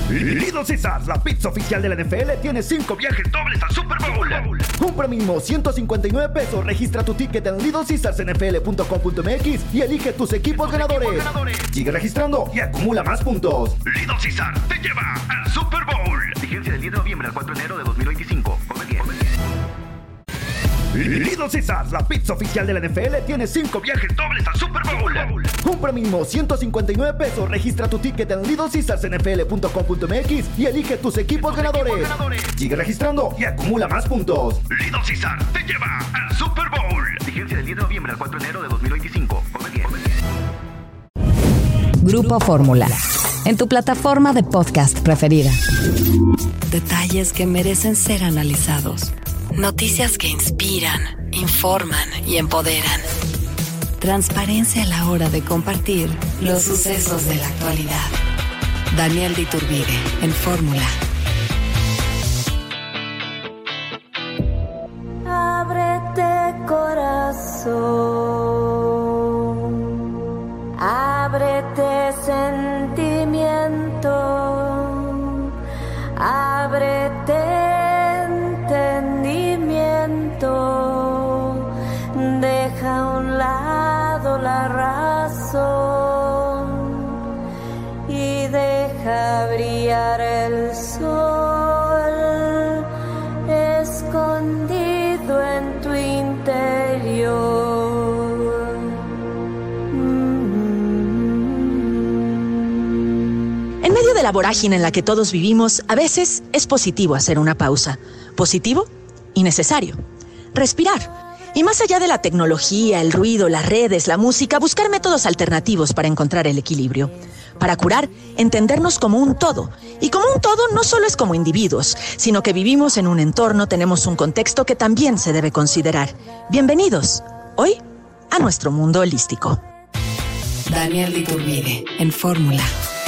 Little Caesars, la pizza oficial de la NFL, tiene 5 viajes dobles al Super Bowl. Compra mínimo $159. Registra tu ticket en littlecaesarsnfl.com.mx y elige tus equipos ganadores. Sigue registrando y acumula más puntos. Little Caesars te lleva al Super Bowl. Vigencia del 10 de noviembre al 4 de enero de 2025. Come bien. Little Caesars, la pizza oficial de la NFL, tiene 5 viajes dobles al Super Bowl. Compra mínimo $159. Registra tu ticket en littlecaesarsnfl.com.mx y elige tus equipos ganadores. Sigue registrando y acumula más puntos. Little Caesars te lleva al Super Bowl. Vigencia del 10 de noviembre al 4 de enero de 2025. Come bien. Grupo Fórmula, en tu plataforma de podcast preferida. Detalles que merecen ser analizados. Noticias que inspiran, informan y empoderan. Transparencia a la hora de compartir los sucesos de la actualidad. Daniel de Iturbide, en Fórmula. Ábrete corazón, ábrete sentimiento, ábrete entendimiento, deja a un lado la razón y deja brillar el sol escondido en tu interior. En medio de la vorágine en la que todos vivimos, a veces es positivo hacer una pausa. Positivo y necesario. Respirar. Y más allá de la tecnología, el ruido, las redes, la música, buscar métodos alternativos para encontrar el equilibrio. Para curar, entendernos como un todo. Y como un todo no solo es como individuos, sino que vivimos en un entorno, tenemos un contexto que también se debe considerar. Bienvenidos, hoy, a nuestro mundo holístico. Daniel de Iturbide, en Fórmula.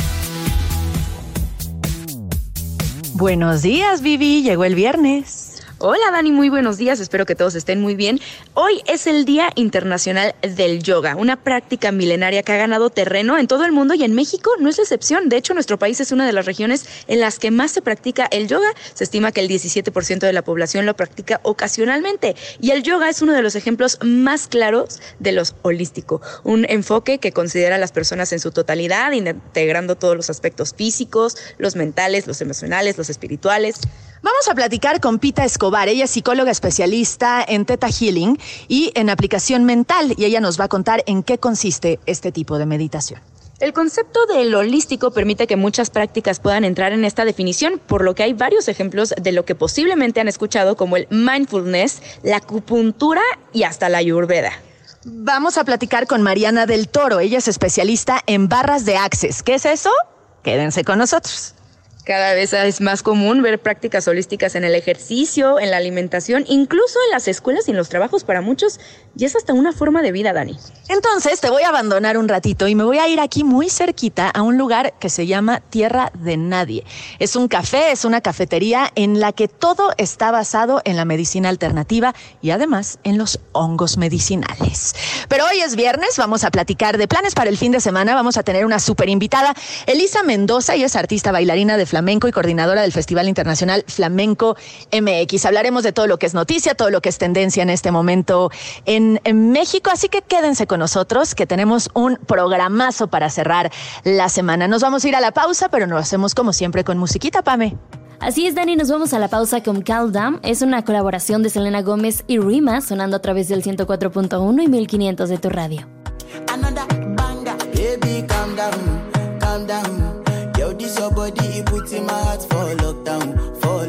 Buenos días, Vivi, llegó el viernes. Hola Dani, muy buenos días, espero que todos estén muy bien. Hoy es el Día Internacional del Yoga, una práctica milenaria que ha ganado terreno en todo el mundo y en México no es la excepción. De hecho, nuestro país es una de las regiones en las que más se practica el yoga. Se estima que el 17% de la población lo practica ocasionalmente y el yoga es uno de los ejemplos más claros de lo holístico, un enfoque que considera a las personas en su totalidad, integrando todos los aspectos físicos, los mentales, los emocionales, los espirituales. Vamos a platicar con Pita Escobar. Ella es psicóloga especialista en Theta Healing y en aplicación mental, y ella nos va a contar en qué consiste este tipo de meditación. El concepto del holístico permite que muchas prácticas puedan entrar en esta definición, por lo que hay varios ejemplos de lo que posiblemente han escuchado, como el mindfulness, la acupuntura y hasta la ayurveda. Vamos a platicar con Mariana del Toro. Ella es especialista en barras de Access. ¿Qué es eso? Quédense con nosotros. Cada vez es más común ver prácticas holísticas en el ejercicio, en la alimentación, incluso en las escuelas y en los trabajos. Para muchos ya es hasta una forma de vida, Dani. Entonces te voy a abandonar un ratito y me voy a ir aquí muy cerquita a un lugar que se llama Tierra de Nadie. Es un café, es una cafetería en la que todo está basado en la medicina alternativa y además en los hongos medicinales. Pero hoy es viernes, vamos a platicar de planes para el fin de semana. Vamos a tener una súper invitada, Elisa Mendoza. Ella es artista bailarina de flamenco y coordinadora del Festival Internacional Flamenco MX. Hablaremos de todo lo que es noticia, todo lo que es tendencia en este momento en México, así que quédense con nosotros, que tenemos un programazo para cerrar la semana. Nos vamos a ir a la pausa, pero lo hacemos como siempre con musiquita, Pame. Así es, Dani, nos vamos a la pausa con Calm Down. Es una colaboración de Selena Gómez y Rima, sonando a través del 104.1 y 1500 de tu radio. Another banger, baby, calm down, calm down. Yo, this your body, it puts in my heart for lockdown, oh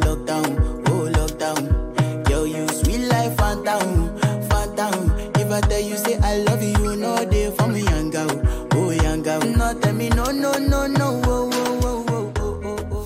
lockdown. Yo, you sweet life, phantom, phantom. If I tell you say I love you, you know they for me, young girl, oh young girl. No, tell me no, oh, oh, oh, oh, oh, oh.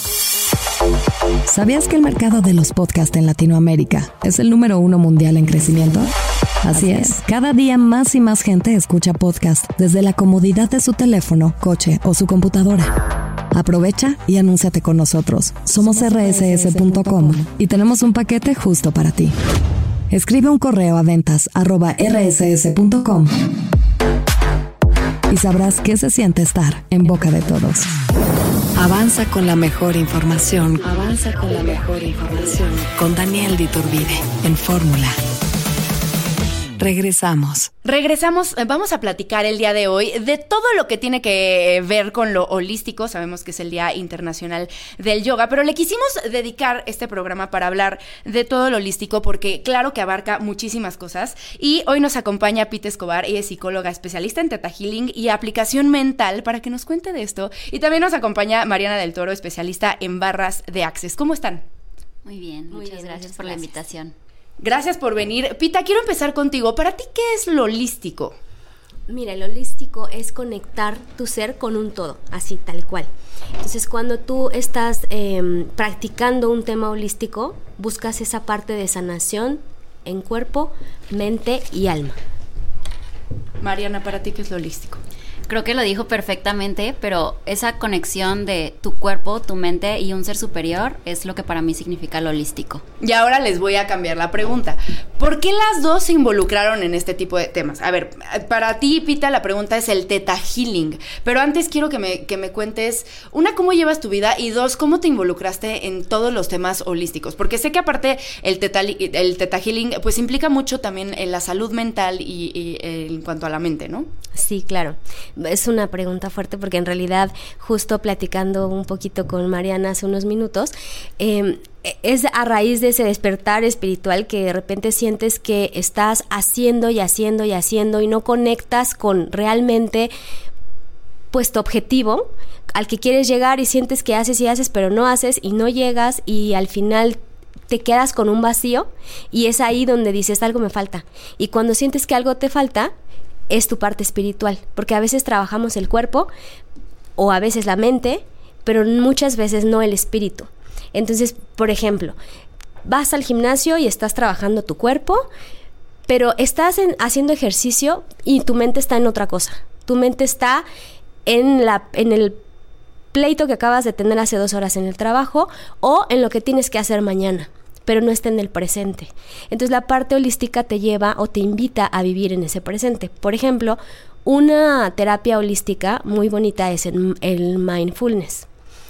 ¿Sabías que el mercado de los podcasts en Latinoamérica es el número 1 mundial en crecimiento? Así es, cada día más y más gente escucha podcast desde la comodidad de su teléfono, coche o su computadora. Aprovecha y anúnciate con nosotros. Somos rss.com y tenemos un paquete justo para ti. Escribe un correo a ventas@rss.com y sabrás qué se siente estar en boca de todos. Avanza con la mejor información. Con Daniel de Iturbide en Fórmula. Regresamos, vamos a platicar el día de hoy de todo lo que tiene que ver con lo holístico. Sabemos que es el Día Internacional del Yoga, pero le quisimos dedicar este programa para hablar de todo lo holístico porque claro que abarca muchísimas cosas. Y hoy nos acompaña Pita Escobar, ella es psicóloga especialista en Theta Healing y aplicación mental para que nos cuente de esto. Y también nos acompaña Mariana del Toro, especialista en barras de Access. ¿Cómo están? Muy bien, muchas gracias por la invitación. Gracias por venir. Pita, quiero empezar contigo. ¿Para ti qué es lo holístico? Mira, el holístico es conectar tu ser con un todo, así tal cual. Entonces, cuando tú estás practicando un tema holístico, buscas esa parte de sanación en cuerpo, mente y alma. Mariana, ¿para ti qué es lo holístico? Creo que lo dijo perfectamente, pero esa conexión de tu cuerpo, tu mente y un ser superior es lo que para mí significa lo holístico. Y ahora les voy a cambiar la pregunta. ¿Por qué las dos se involucraron en este tipo de temas? A ver, para ti, Pita, la pregunta es el Theta Healing. Pero antes quiero que me cuentes, una, ¿cómo llevas tu vida? Y dos, ¿cómo te involucraste en todos los temas holísticos? Porque sé que aparte el Theta Healing pues implica mucho también en la salud mental y en cuanto a la mente, ¿no? Sí, claro. Es una pregunta fuerte porque en realidad, justo platicando un poquito con Mariana hace unos minutos, es a raíz de ese despertar espiritual que de repente sientes que estás haciendo y haciendo y haciendo y no conectas con realmente pues tu objetivo al que quieres llegar y sientes que haces y haces pero no haces y no llegas y al final te quedas con un vacío y es ahí donde dices algo me falta. Y cuando sientes que algo te falta es tu parte espiritual, porque a veces trabajamos el cuerpo o a veces la mente, pero muchas veces no el espíritu. Entonces, por ejemplo, vas al gimnasio y estás trabajando tu cuerpo, pero estás haciendo ejercicio y tu mente está en otra cosa. Tu mente está en el pleito que acabas de tener hace 2 horas en el trabajo o en lo que tienes que hacer mañana, pero no está en el presente. Entonces la parte holística te lleva o te invita a vivir en ese presente. Por ejemplo, una terapia holística muy bonita es el mindfulness.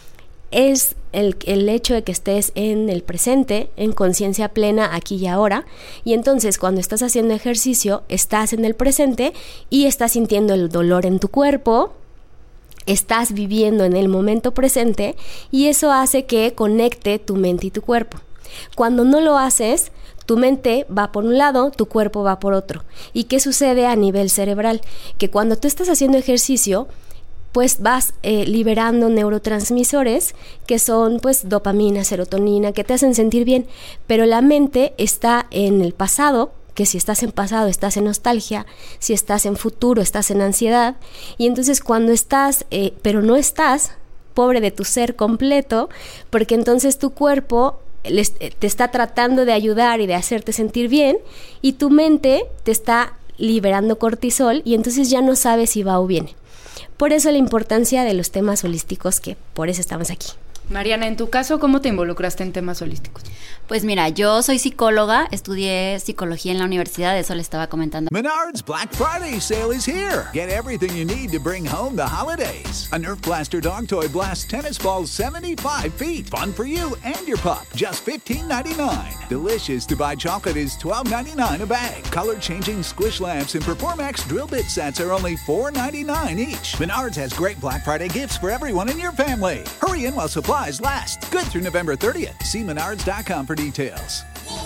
Es el hecho de que estés en el presente, en conciencia plena aquí y ahora, y entonces cuando estás haciendo ejercicio, estás en el presente y estás sintiendo el dolor en tu cuerpo, estás viviendo en el momento presente y eso hace que conecte tu mente y tu cuerpo. Cuando no lo haces, tu mente va por un lado, tu cuerpo va por otro. ¿Y qué sucede a nivel cerebral? Que cuando tú estás haciendo ejercicio, pues vas liberando neurotransmisores que son pues dopamina, serotonina, que te hacen sentir bien, pero la mente está en el pasado, que si estás en pasado estás en nostalgia, si estás en futuro estás en ansiedad, y entonces cuando estás, pero no estás, pobre de tu ser completo, porque entonces tu cuerpo te está tratando de ayudar y de hacerte sentir bien y tu mente te está liberando cortisol y entonces ya no sabes si va o viene. Por eso la importancia de los temas holísticos, que por eso estamos aquí. Mariana, en tu caso, ¿cómo te involucraste en temas holísticos? Pues mira, yo soy psicóloga, estudié psicología en la universidad, eso le estaba comentando. Menards Black Friday sale is here. Get everything you need to bring home the holidays. A Nerf Blaster dog toy blasts tennis balls 75 feet. Fun for you and your pup. Just $15.99. Delicious to buy chocolate is $12.99 a bag. Color-changing squish lamps and Performax drill bit sets are only $4.99 each. Menards has great Black Friday gifts for everyone in your family. Hurry in while supplies last. Good through November 30th. See menards.com for details.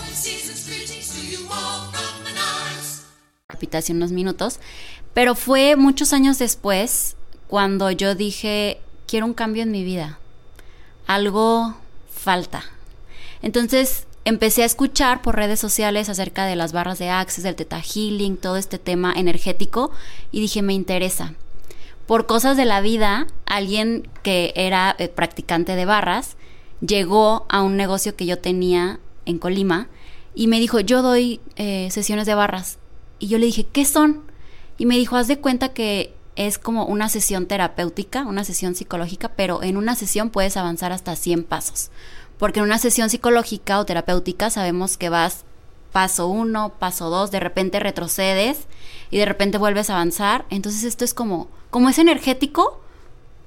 Hace unos minutos, pero fue muchos años después cuando yo dije, quiero un cambio en mi vida. Algo falta. Entonces empecé a escuchar por redes sociales acerca de las barras de Access, del Theta Healing, todo este tema energético y dije, me interesa. Por cosas de la vida, alguien que era practicante de barras llegó a un negocio que yo tenía en Colima y me dijo, yo doy sesiones de barras. Y yo le dije, ¿qué son? Y me dijo, haz de cuenta que es como una sesión terapéutica, una sesión psicológica, pero en una sesión puedes avanzar hasta 100 pasos. Porque en una sesión psicológica o terapéutica sabemos que vas paso 1, paso 2, de repente retrocedes y de repente vuelves a avanzar. Entonces esto es como es energético,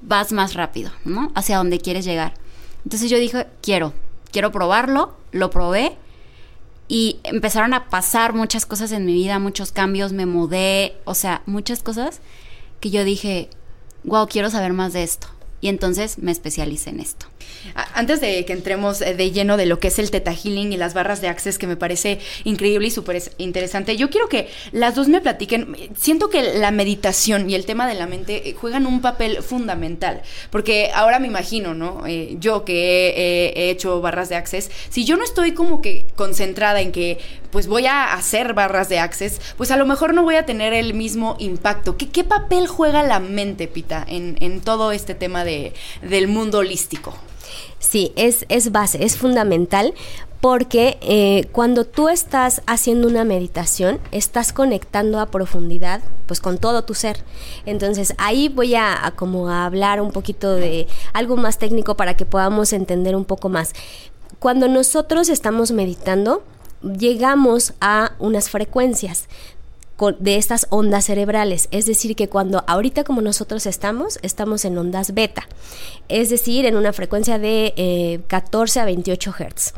vas más rápido, ¿no? Hacia donde quieres llegar. Entonces yo dije, quiero probarlo, lo probé y empezaron a pasar muchas cosas en mi vida, muchos cambios, me mudé, o sea, muchas cosas que yo dije, wow, quiero saber más de esto. Y entonces me especialicé en esto. Antes de que entremos de lleno de lo que es el Theta Healing y las barras de Access, que me parece increíble y súper interesante, yo quiero que las dos me platiquen. Siento que la meditación y el tema de la mente juegan un papel fundamental, porque ahora me imagino, ¿no? Yo que he hecho barras de Access, si yo no estoy como que concentrada en que pues voy a hacer barras de Access, pues a lo mejor no voy a tener el mismo impacto. ¿Qué papel juega la mente, Pita, en todo este tema del mundo holístico? Sí, es base, es fundamental, porque cuando tú estás haciendo una meditación, estás conectando a profundidad pues con todo tu ser. Entonces ahí voy a como a hablar un poquito de algo más técnico para que podamos entender un poco más. Cuando nosotros estamos meditando, llegamos a unas frecuencias de estas ondas cerebrales, es decir, que cuando ahorita como nosotros estamos en ondas beta, es decir, en una frecuencia de 14 a 28 Hz.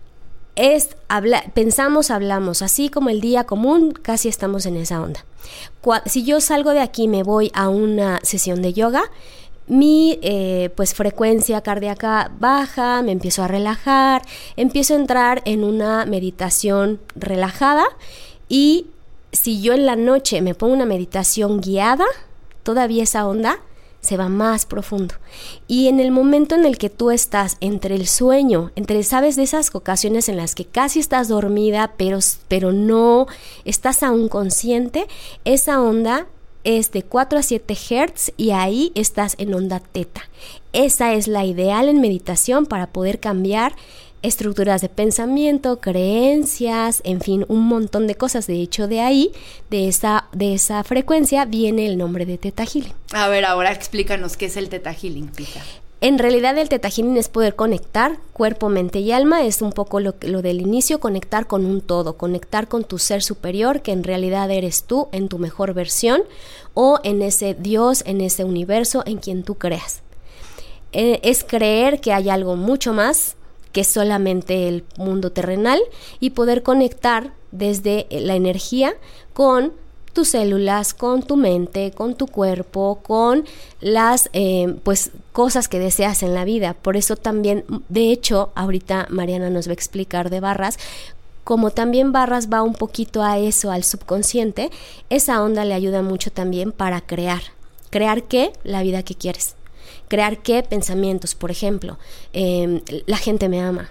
Pensamos, hablamos, así como el día común, casi estamos en esa onda. Si yo salgo de aquí y me voy a una sesión de yoga, mi pues frecuencia cardíaca baja, me empiezo a relajar, empiezo a entrar en una meditación relajada, y si yo en la noche me pongo una meditación guiada, todavía esa onda se va más profundo. Y en el momento en el que tú estás entre el sueño, ¿sabes? De esas ocasiones en las que casi estás dormida, pero no estás aún consciente, esa onda es de 4 a 7 Hz y ahí estás en onda teta. Esa es la ideal en meditación para poder cambiar estructuras de pensamiento, creencias, en fin, un montón de cosas. De hecho, de ahí, de esa frecuencia, viene el nombre de Theta Healing. A ver, ahora explícanos qué es el Theta Healing, Pita. En realidad el Theta Healing es poder conectar cuerpo, mente y alma. Es un poco lo del inicio, conectar con un todo, conectar con tu ser superior, que en realidad eres tú en tu mejor versión, o en ese Dios, en ese universo en quien tú creas. Es creer que hay algo mucho más que solamente el mundo terrenal, y poder conectar desde la energía con tus células, con tu mente, con tu cuerpo, con las pues cosas que deseas en la vida. Por eso también, de hecho, ahorita Mariana nos va a explicar de barras, como también barras va un poquito a eso, al subconsciente. Esa onda le ayuda mucho también para crear ¿qué? La vida que quieres. Crear qué pensamientos, por ejemplo, la gente me ama,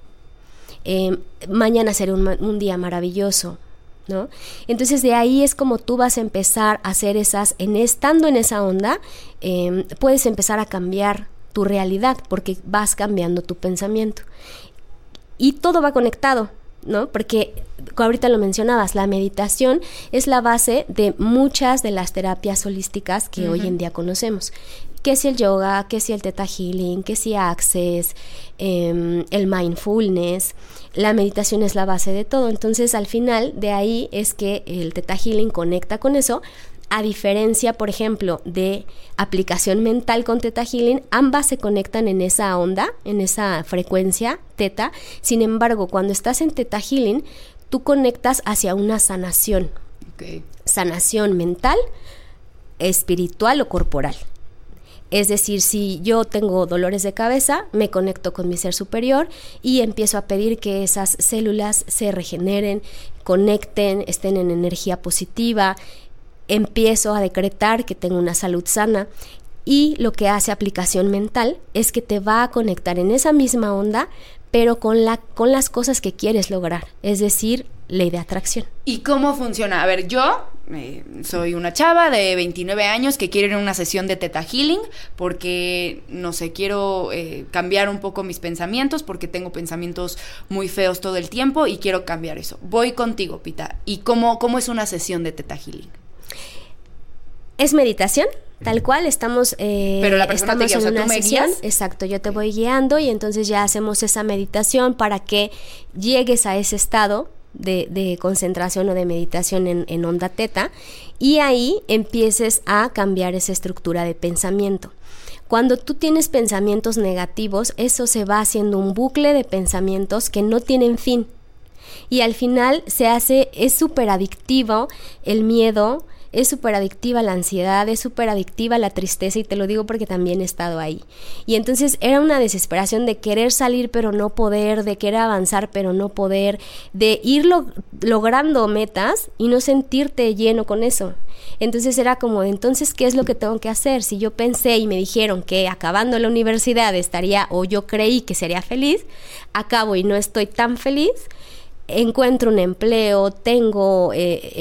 mañana será un día maravilloso, ¿no? Entonces de ahí es como tú vas a empezar a hacer estando en esa onda, puedes empezar a cambiar tu realidad, porque vas cambiando tu pensamiento. Y todo va conectado, ¿no? Porque ahorita lo mencionabas, la meditación es la base de muchas de las terapias holísticas que hoy en día conocemos. Que si el yoga, que si el Theta Healing, que si Access, el mindfulness, la meditación es la base de todo. Entonces al final de ahí es que el Theta Healing conecta con eso, a diferencia, por ejemplo, de aplicación mental con Theta Healing. Ambas se conectan en esa onda, en esa frecuencia Theta. Sin embargo, cuando estás en Theta Healing, tú conectas hacia una sanación. Okay. Sanación mental, espiritual o corporal. Es decir, si yo tengo dolores de cabeza, me conecto con mi ser superior y empiezo a pedir que esas células se regeneren, conecten, estén en energía positiva. Empiezo a decretar que tengo una salud sana, y lo que hace aplicación mental es que te va a conectar en esa misma onda, pero con las cosas que quieres lograr, es decir, ley de atracción. ¿Y cómo funciona? A ver, yo soy una chava de 29 años que quiero ir a una sesión de Theta Healing porque, no sé, quiero cambiar un poco mis pensamientos, porque tengo pensamientos muy feos todo el tiempo y quiero cambiar eso. Voy contigo, Pita. ¿Y cómo es una sesión de Theta Healing? Es meditación, tal cual, estamos pero la persona te guía, en una ¿tú me sesión, guías? exacto, yo te voy guiando, y entonces ya hacemos esa meditación para que llegues a ese estado de concentración o de meditación en onda teta, y ahí empieces a cambiar esa estructura de pensamiento. Cuando tú tienes pensamientos negativos, eso se va haciendo un bucle de pensamientos que no tienen fin. Y al final es súper adictivo el miedo, es súper adictiva la ansiedad, es súper adictiva la tristeza, y te lo digo porque también he estado ahí. Y entonces era una desesperación de querer salir pero no poder, de querer avanzar pero no poder, de ir logrando metas y no sentirte lleno con eso. Entonces era como, entonces, ¿qué es lo que tengo que hacer? Si yo pensé y me dijeron que acabando la universidad estaría, o yo creí que sería feliz, acabo y no estoy tan feliz, encuentro un empleo, tengo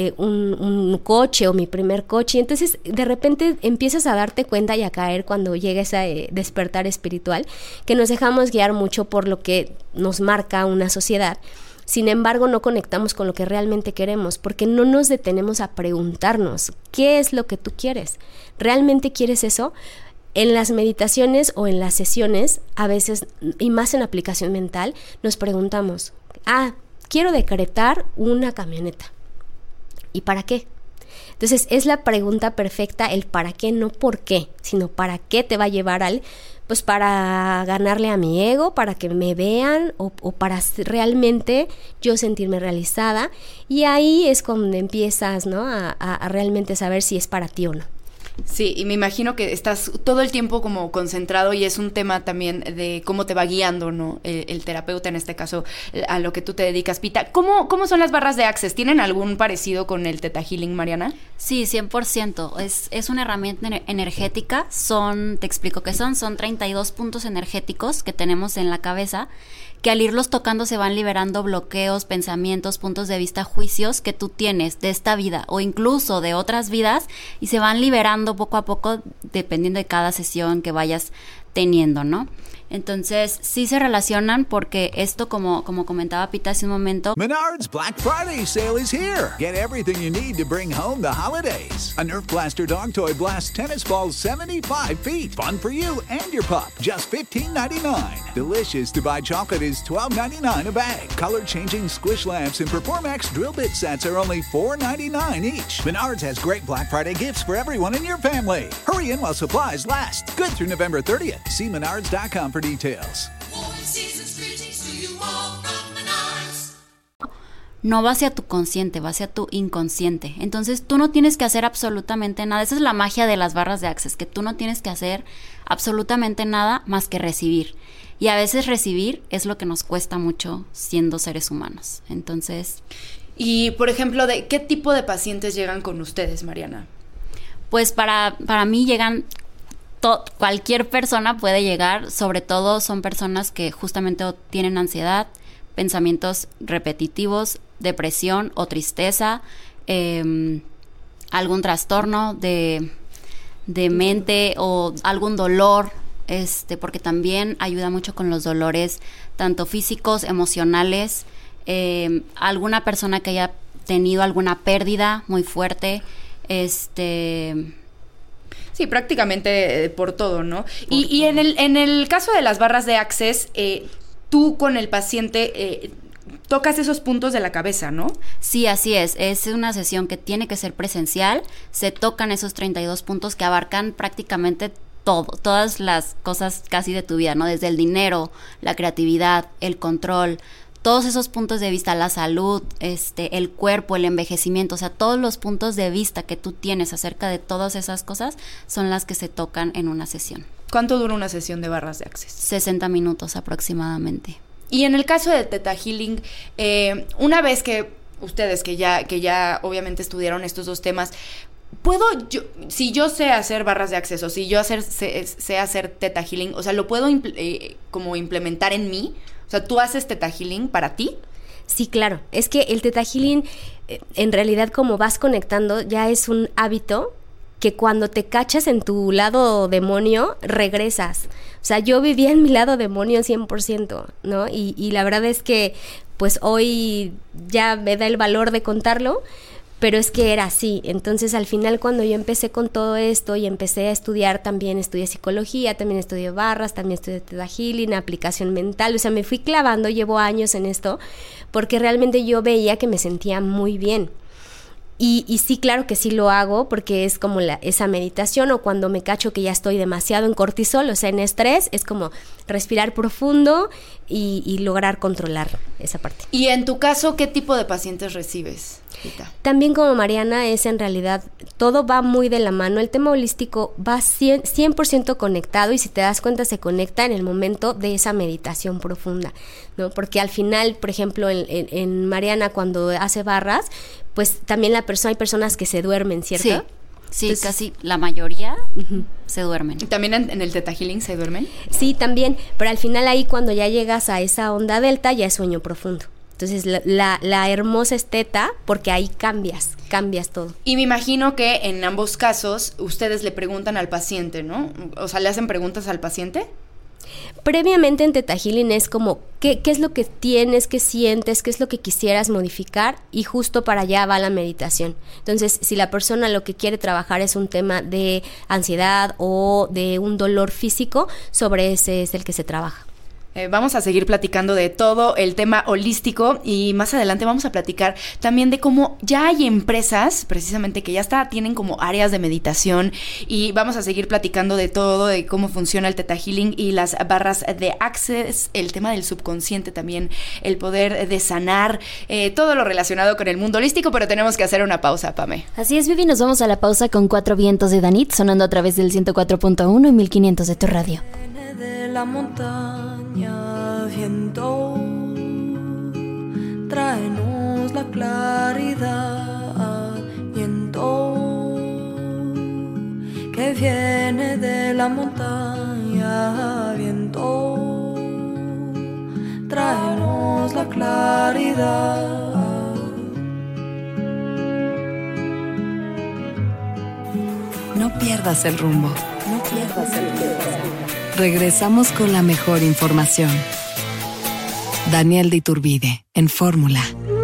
un coche o mi primer coche, y entonces de repente empiezas a darte cuenta y a caer cuando llega ese despertar espiritual, que nos dejamos guiar mucho por lo que nos marca una sociedad. Sin embargo, no conectamos con lo que realmente queremos, porque no nos detenemos a preguntarnos, ¿qué es lo que tú quieres? ¿Realmente quieres eso? En las meditaciones o en las sesiones, a veces, y más en aplicación mental, nos preguntamos, quiero decretar una camioneta. ¿Y para qué? Entonces es la pregunta perfecta, el para qué, no por qué, sino para qué te va a llevar pues para ganarle a mi ego, para que me vean o para realmente yo sentirme realizada. Y ahí es cuando empiezas, ¿no? a realmente saber si es para ti o no. Sí, y me imagino que estás todo el tiempo como concentrado, y es un tema también de cómo te va guiando, ¿no? El terapeuta, en este caso, a lo que tú te dedicas. Pita, ¿cómo son las barras de Access? ¿Tienen algún parecido con el Theta Healing, Mariana? Sí, 100%. Es una herramienta energética. Te explico qué son 32 puntos energéticos que tenemos en la cabeza, que al irlos tocando se van liberando bloqueos, pensamientos, puntos de vista, juicios que tú tienes de esta vida o incluso de otras vidas, y se van liberando poco a poco dependiendo de cada sesión que vayas teniendo, ¿no? Entonces, sí se relacionan porque esto, como comentaba Pita hace un momento. Menards Black Friday sale is here. Get everything you need to bring home the holidays. A Nerf Blaster Dog Toy blasts tennis balls 75 feet. Fun for you and your pup. Just $15.99. Delicious to buy chocolate is $12.99 a bag. Color-changing squish lamps and Performax drill bit sets are only $4.99 each. Menards has great Black Friday gifts for everyone in your family. Hurry in while supplies last. Good through November 30th. See menards.com for details. No va hacia tu consciente, va hacia tu inconsciente. Entonces tú no tienes que hacer absolutamente nada. Esa es la magia de las barras de Access, que tú no tienes que hacer absolutamente nada más que recibir. Y a veces recibir es lo que nos cuesta mucho siendo seres humanos. Entonces... Y, por ejemplo, ¿de qué tipo de pacientes llegan con ustedes, Mariana? Pues para mí llegan... cualquier persona puede llegar, sobre todo son personas que justamente tienen ansiedad, pensamientos repetitivos, depresión o tristeza, algún trastorno de mente o algún dolor, porque también ayuda mucho con los dolores, tanto físicos, emocionales, alguna persona que haya tenido alguna pérdida muy fuerte, Sí, prácticamente por todo, ¿no? Y en el caso de las barras de Access, tú con el paciente tocas esos puntos de la cabeza, ¿no? Sí, así es. Es una sesión que tiene que ser presencial. Se tocan esos 32 puntos que abarcan prácticamente todas las cosas casi de tu vida, ¿no? Desde el dinero, la creatividad, el control, todos esos puntos de vista, la salud, el cuerpo, el envejecimiento, o sea, todos los puntos de vista que tú tienes acerca de todas esas cosas son las que se tocan en una sesión. ¿Cuánto dura una sesión de barras de Access? 60 minutos aproximadamente. Y en el caso de Theta Healing, una vez que ustedes que ya obviamente estudiaron estos dos temas, si yo sé hacer barras de Access o si yo sé hacer Theta Healing, o sea, lo puedo como implementar en mí. O sea, ¿tú haces Theta Healing para ti? Sí, claro. Es que el Theta Healing, en realidad, como vas conectando, ya es un hábito que cuando te cachas en tu lado demonio, regresas. O sea, yo vivía en mi lado demonio 100%, ¿no? Y la verdad es que, pues, hoy ya me da el valor de contarlo, pero es que era así. Entonces, al final, cuando yo empecé con todo esto y empecé a estudiar, también estudié psicología, también estudié barras, también estudié Theta Healing, aplicación mental, o sea, me fui clavando, llevo años en esto, porque realmente yo veía que me sentía muy bien. Y sí, claro que sí lo hago porque es como esa meditación, o cuando me cacho que ya estoy demasiado en cortisol, o sea, en estrés, es como respirar profundo y lograr controlar esa parte. Y en tu caso, ¿qué tipo de pacientes recibes, Rita? También como Mariana, es en realidad, todo va muy de la mano. El tema holístico va 100% conectado, y si te das cuenta se conecta en el momento de esa meditación profunda, ¿no? Porque al final, por ejemplo, en Mariana cuando hace barras, pues también hay personas que se duermen, ¿cierto? Sí, entonces, casi la mayoría se duermen. ¿También en el Theta Healing se duermen? Sí, también, pero al final ahí cuando ya llegas a esa onda delta ya es sueño profundo. Entonces la hermosa es Theta, porque ahí cambias todo. Y me imagino que en ambos casos ustedes le preguntan al paciente, ¿no? O sea, ¿le hacen preguntas al paciente? Previamente en Theta Healing es como ¿qué es lo que tienes, qué sientes, qué es lo que quisieras modificar? Y justo para allá va la meditación. Entonces, si la persona lo que quiere trabajar es un tema de ansiedad o de un dolor físico, sobre ese es el que se trabaja. Vamos a seguir platicando de todo el tema holístico, y más adelante vamos a platicar también de cómo ya hay empresas precisamente que ya tienen como áreas de meditación, y vamos a seguir platicando de todo, de cómo funciona el Theta Healing y las barras de Access, el tema del subconsciente también, el poder de sanar, todo lo relacionado con el mundo holístico, pero tenemos que hacer una pausa, Pame. Así es, Vivi, nos vamos a la pausa con 4 vientos de Danit sonando a través del 104.1 y 1500 de tu radio. De la montaña, viento, tráenos la claridad, viento, que viene de la montaña, viento, tráenos la claridad. No pierdas el rumbo. Regresamos con la mejor información. Daniel de Iturbide, en Fórmula.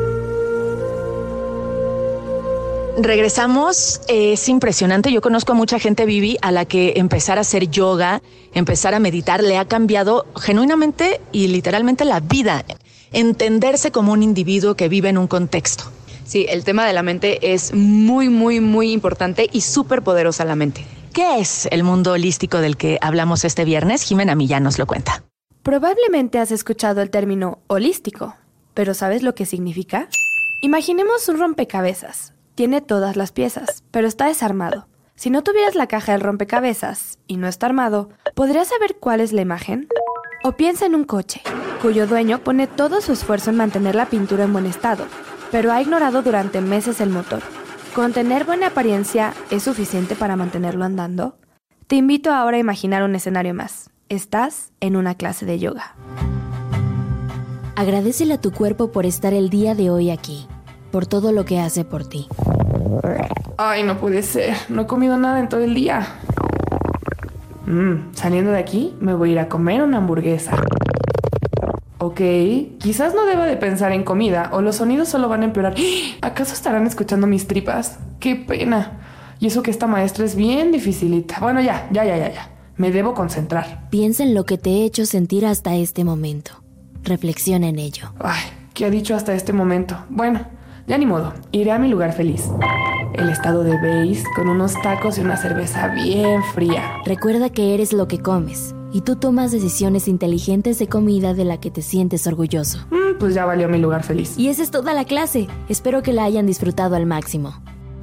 Regresamos, es impresionante. Yo conozco a mucha gente, Vivi, a la que empezar a hacer yoga, empezar a meditar, le ha cambiado genuinamente y literalmente la vida. Entenderse como un individuo que vive en un contexto. Sí, el tema de la mente es muy, muy, muy importante y súper poderosa la mente. ¿Qué es el mundo holístico del que hablamos este viernes? Jimena Millán nos lo cuenta. Probablemente has escuchado el término holístico, pero ¿sabes lo que significa? Imaginemos un rompecabezas. Tiene todas las piezas, pero está desarmado. Si no tuvieras la caja del rompecabezas y no está armado, ¿podrías saber cuál es la imagen? O piensa en un coche, cuyo dueño pone todo su esfuerzo en mantener la pintura en buen estado, pero ha ignorado durante meses el motor. ¿Con tener buena apariencia es suficiente para mantenerlo andando? Te invito ahora a imaginar un escenario más. Estás en una clase de yoga. Agradécele a tu cuerpo por estar el día de hoy aquí, por todo lo que hace por ti. Ay, no puede ser. No he comido nada en todo el día. Saliendo de aquí, me voy a ir a comer una hamburguesa. Ok, quizás no deba de pensar en comida o los sonidos solo van a empeorar. ¿Acaso estarán escuchando mis tripas? ¡Qué pena! Y eso que esta maestra es bien dificilita. Bueno, ya. Me debo concentrar. Piensa en lo que te he hecho sentir hasta este momento. Reflexiona en ello. Ay, ¿qué ha dicho hasta este momento? Bueno, ya ni modo. Iré a mi lugar feliz. El estado de base con unos tacos y una cerveza bien fría. Recuerda que eres lo que comes. Y tú tomas decisiones inteligentes de comida de la que te sientes orgulloso. Pues ya valió mi lugar feliz. Y esa es toda la clase. Espero que la hayan disfrutado al máximo.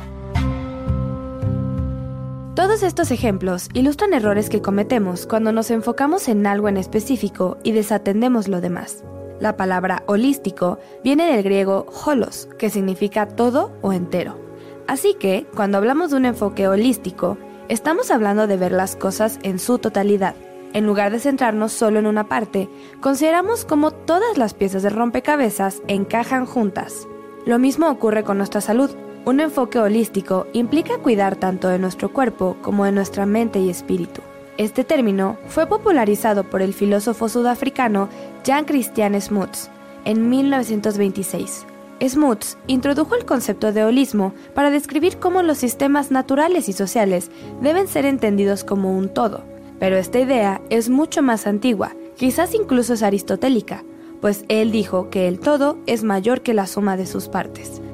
Todos estos ejemplos ilustran errores que cometemos cuando nos enfocamos en algo en específico y desatendemos lo demás. La palabra holístico viene del griego holos, que significa todo o entero. Así que, cuando hablamos de un enfoque holístico, estamos hablando de ver las cosas en su totalidad. En lugar de centrarnos solo en una parte, consideramos cómo todas las piezas del rompecabezas encajan juntas. Lo mismo ocurre con nuestra salud. Un enfoque holístico implica cuidar tanto de nuestro cuerpo como de nuestra mente y espíritu. Este término fue popularizado por el filósofo sudafricano Jan Christian Smuts en 1926. Smuts introdujo el concepto de holismo para describir cómo los sistemas naturales y sociales deben ser entendidos como un todo. Pero esta idea es mucho más antigua, quizás incluso es aristotélica, pues él dijo que el todo es mayor que la suma de sus partes.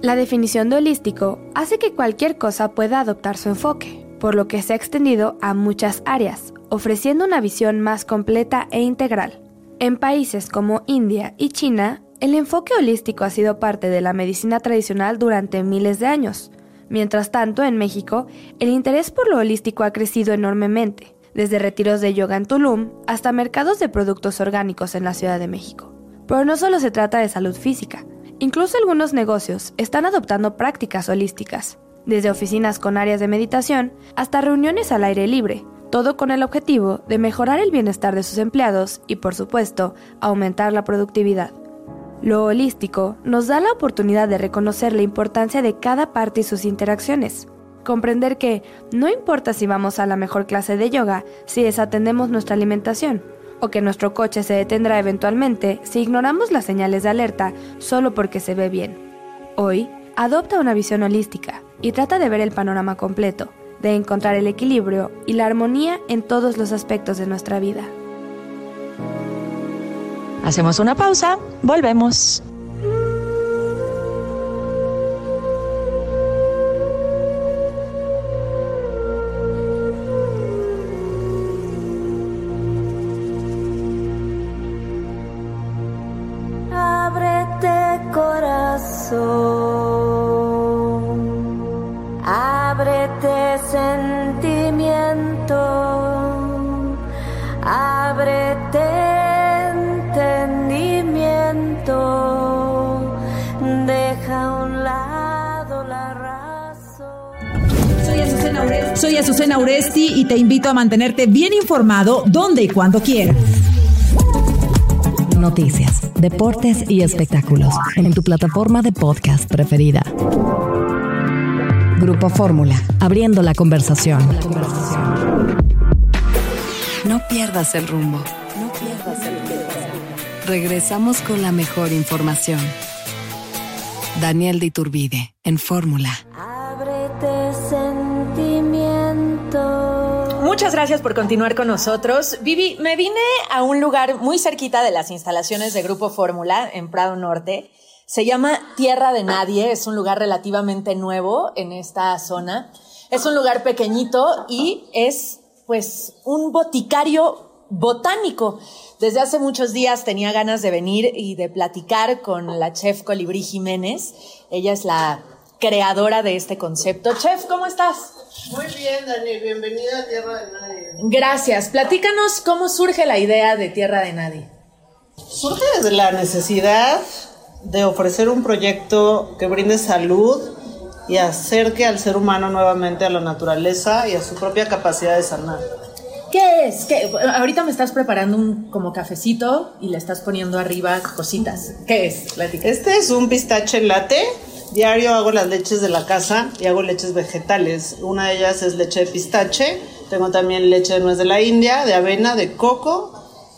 La definición de holístico hace que cualquier cosa pueda adoptar su enfoque, por lo que se ha extendido a muchas áreas, ofreciendo una visión más completa e integral. En países como India y China, el enfoque holístico ha sido parte de la medicina tradicional durante miles de años. Mientras tanto, en México, el interés por lo holístico ha crecido enormemente, desde retiros de yoga en Tulum hasta mercados de productos orgánicos en la Ciudad de México. Pero no solo se trata de salud física. Incluso algunos negocios están adoptando prácticas holísticas, desde oficinas con áreas de meditación hasta reuniones al aire libre, todo con el objetivo de mejorar el bienestar de sus empleados y, por supuesto, aumentar la productividad. Lo holístico nos da la oportunidad de reconocer la importancia de cada parte y sus interacciones, comprender que no importa si vamos a la mejor clase de yoga si desatendemos nuestra alimentación, o que nuestro coche se detendrá eventualmente si ignoramos las señales de alerta solo porque se ve bien. Hoy, adopta una visión holística y trata de ver el panorama completo, de encontrar el equilibrio y la armonía en todos los aspectos de nuestra vida. Hacemos una pausa, volvemos. Ábrete sentimiento, ábrete entendimiento, deja a un lado la razón. Soy Azucena Uresti y te invito a mantenerte bien informado donde y cuando quieras. Noticias, deportes y espectáculos en tu plataforma de podcast preferida. Grupo Fórmula, abriendo la conversación. No pierdas el rumbo. Regresamos con la mejor información. Daniel de Iturbide, en Fórmula. Ábrete sentimiento. Muchas gracias por continuar con nosotros. Vivi, me vine a un lugar muy cerquita de las instalaciones de Grupo Fórmula, en Prado Norte. Se llama Tierra de Nadie, es un lugar relativamente nuevo en esta zona. Es un lugar pequeñito y es, pues, un boticario botánico. Desde hace muchos días tenía ganas de venir y de platicar con la chef Colibrí Jiménez. Ella es la creadora de este concepto. Chef, ¿cómo estás? Muy bien, Dani, bienvenida a Tierra de Nadie. Gracias. Platícanos cómo surge la idea de Tierra de Nadie. Surge desde la necesidad de ofrecer un proyecto que brinde salud y acerque al ser humano nuevamente a la naturaleza y a su propia capacidad de sanar. ¿Qué es? Ahorita me estás preparando un como cafecito y le estás poniendo arriba cositas. ¿Qué es? Platica. Este es un pistache latte. Diario hago las leches de la casa y hago leches vegetales. Una de ellas es leche de pistache. Tengo también leche de nuez de la India, de avena, de coco.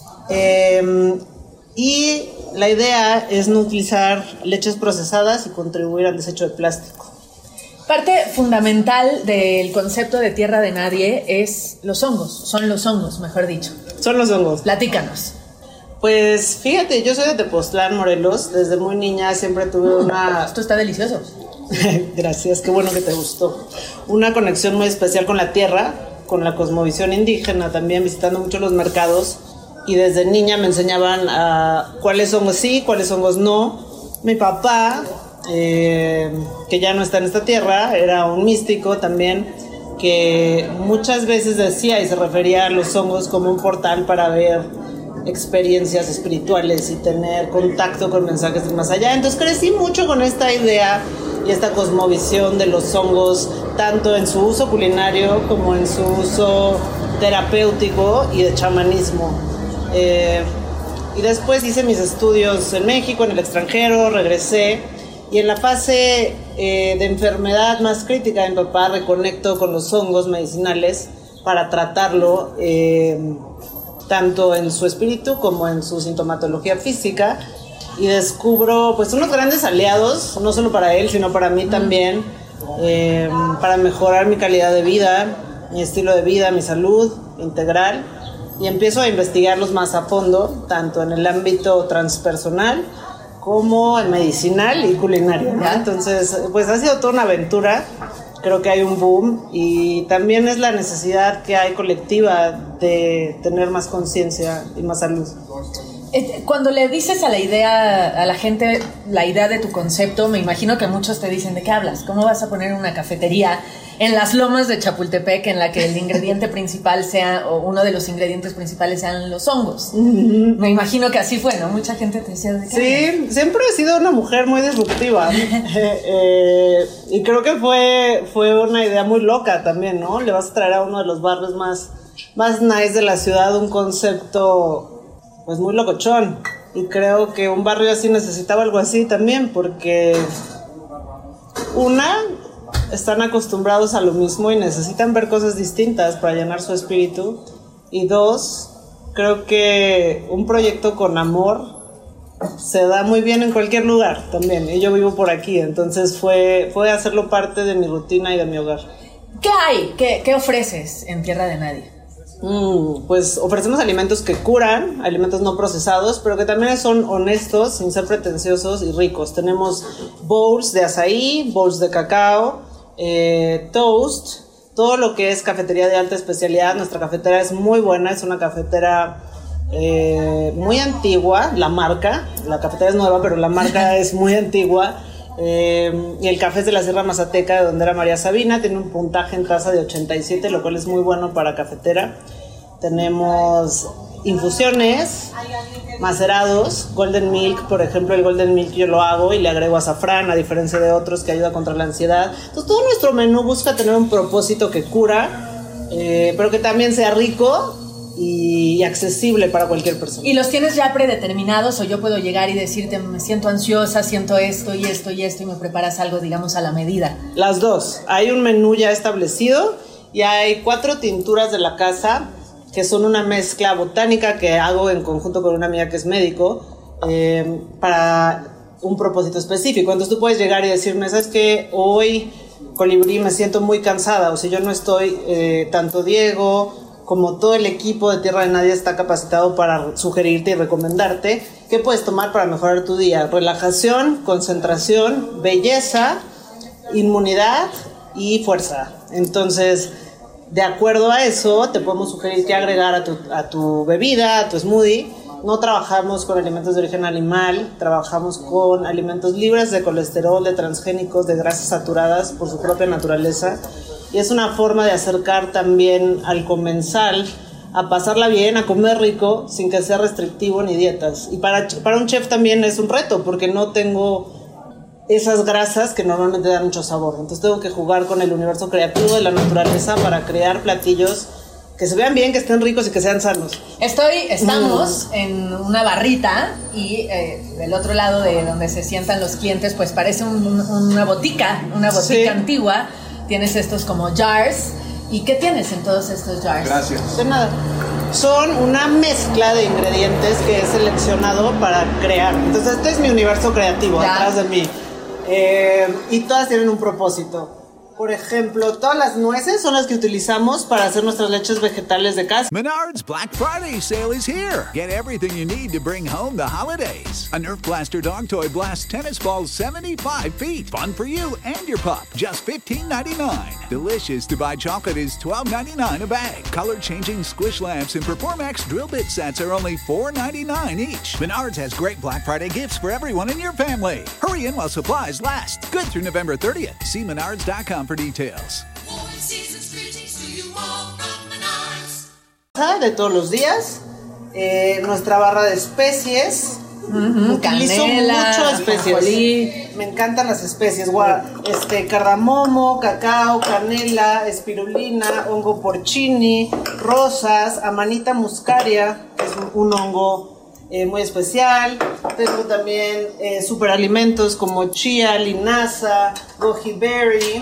Y la idea es no utilizar leches procesadas y contribuir al desecho de plástico. Parte fundamental del concepto de Tierra de Nadie es los hongos. Son los hongos, mejor dicho. Son los hongos. Platícanos. Pues fíjate, yo soy de Tepoztlán, Morelos. Desde muy niña siempre tuve una... Esto está delicioso. Gracias, qué bueno que te gustó. Una conexión muy especial con la tierra, con la cosmovisión indígena, también visitando mucho los mercados. Y desde niña me enseñaban a cuáles hongos sí, cuáles hongos no. Mi papá, que ya no está en esta tierra, era un místico también, que muchas veces decía y se refería a los hongos como un portal para ver experiencias espirituales y tener contacto con mensajes de más allá. Entonces crecí mucho con esta idea y esta cosmovisión de los hongos, tanto en su uso culinario como en su uso terapéutico y de chamanismo. Y después hice mis estudios en México, en el extranjero, regresé y en la fase de enfermedad más crítica de mi papá reconecto con los hongos medicinales para tratarlo tanto en su espíritu como en su sintomatología física y descubro pues unos grandes aliados, no solo para él sino para mí también, para mejorar mi calidad de vida, mi estilo de vida, mi salud integral. Y empiezo a investigarlos más a fondo, tanto en el ámbito transpersonal como en medicinal y culinaria, ¿no? Entonces, pues ha sido toda una aventura. Creo que hay un boom y también es la necesidad que hay colectiva de tener más conciencia y más salud. Cuando le dices a la gente la idea de tu concepto, me imagino que muchos te dicen, ¿de qué hablas? ¿Cómo vas a poner una cafetería en las lomas de Chapultepec en la que el ingrediente principal sea, o uno de los ingredientes principales sean los hongos? Me imagino que así fue, ¿no? Mucha gente te decía, ¿de qué hablas? Sí, siempre he sido una mujer muy disruptiva. Y creo que fue una idea muy loca también, ¿no? Le vas a traer a uno de los barrios más nice de la ciudad un concepto pues muy locochón, y creo que un barrio así necesitaba algo así también, porque están acostumbrados a lo mismo y necesitan ver cosas distintas para llenar su espíritu, y dos, creo que un proyecto con amor se da muy bien en cualquier lugar también, y yo vivo por aquí, entonces fue hacerlo parte de mi rutina y de mi hogar. ¿Qué hay? ¿Qué ofreces en Tierra de Nadie? Pues ofrecemos alimentos que curan, alimentos no procesados, pero que también son honestos, sin ser pretenciosos y ricos. Tenemos bowls de azaí, bowls de cacao, toast, todo lo que es cafetería de alta especialidad. Nuestra cafetera es muy buena, es una cafetera muy antigua, la cafetera es nueva, pero la marca es muy antigua. Y el café es de la Sierra Mazateca, de donde era María Sabina, tiene un puntaje en taza de 87, lo cual es muy bueno para cafetera. Tenemos infusiones, macerados, golden milk, por ejemplo, el golden milk yo lo hago y le agrego azafrán, a diferencia de otros que ayuda contra la ansiedad. Entonces todo nuestro menú busca tener un propósito que cura, pero que también sea rico y accesible para cualquier persona. ¿Y los tienes ya predeterminados o yo puedo llegar y decirte, me siento ansiosa, siento esto y esto y esto, y me preparas algo, digamos, a la medida? Las dos. Hay un menú ya establecido y hay 4 tinturas de la casa que son una mezcla botánica que hago en conjunto con una amiga que es médico para un propósito específico. Entonces tú puedes llegar y decirme, ¿sabes qué? Hoy, Colibrí, me siento muy cansada, o si yo no estoy, tanto Diego como todo el equipo de Tierra de Nadie está capacitado para sugerirte y recomendarte qué puedes tomar para mejorar tu día. Relajación, concentración, belleza, inmunidad y fuerza. Entonces, de acuerdo a eso, te podemos sugerir qué agregar a tu bebida, a tu smoothie. No trabajamos con alimentos de origen animal, trabajamos con alimentos libres de colesterol, de transgénicos, de grasas saturadas por su propia naturaleza. Y es una forma de acercar también al comensal a pasarla bien, a comer rico, sin que sea restrictivo ni dietas. Y para un chef también es un reto, porque no tengo esas grasas que normalmente dan mucho sabor. Entonces tengo que jugar con el universo creativo de la naturaleza para crear platillos que se vean bien, que estén ricos y que sean sanos. Estamos en una barrita y del otro lado de donde se sientan los clientes, pues parece una botica sí, antigua. Tienes estos como jars. ¿Y qué tienes en todos estos jars? Gracias. De nada. Son una mezcla de ingredientes que he seleccionado para crear. Entonces este es mi universo creativo atrás de mí. Y todas tienen un propósito. Por ejemplo, todas las nueces son las que utilizamos para hacer nuestras leches vegetales de casa. Menards Black Friday sale is here. Get everything you need to bring home the holidays. A Nerf Blaster dog toy blasts tennis balls 75 feet. Fun for you and your pup. Just $15.99. Delicious to buy chocolate is $12.99 a bag. Color-changing squish lamps and Performax drill bit sets are only $4.99 each. Menards has great Black Friday gifts for everyone in your family. Hurry in while supplies last. Good through November 30th. See menards.com for details. De todos los días, nuestra barra de especies. Utilizo mucho especies. Ajonjolí. Me encantan las especies. Cardamomo, cacao, canela, espirulina, hongo porcini, rosas, amanita muscaria, que es un hongo muy especial. Tengo también superalimentos como chía, linaza, goji berry.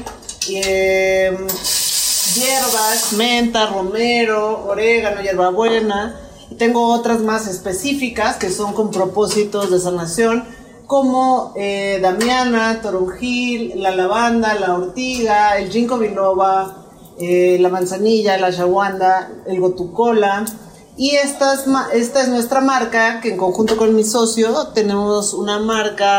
Hierbas, menta, romero, orégano, hierbabuena. Y tengo otras más específicas que son con propósitos de sanación, como damiana, toronjil, la lavanda, la ortiga, el ginkgo biloba, la manzanilla, la ashwagandha, el gotu kola. Y esta es nuestra marca, que en conjunto con mi socio tenemos una marca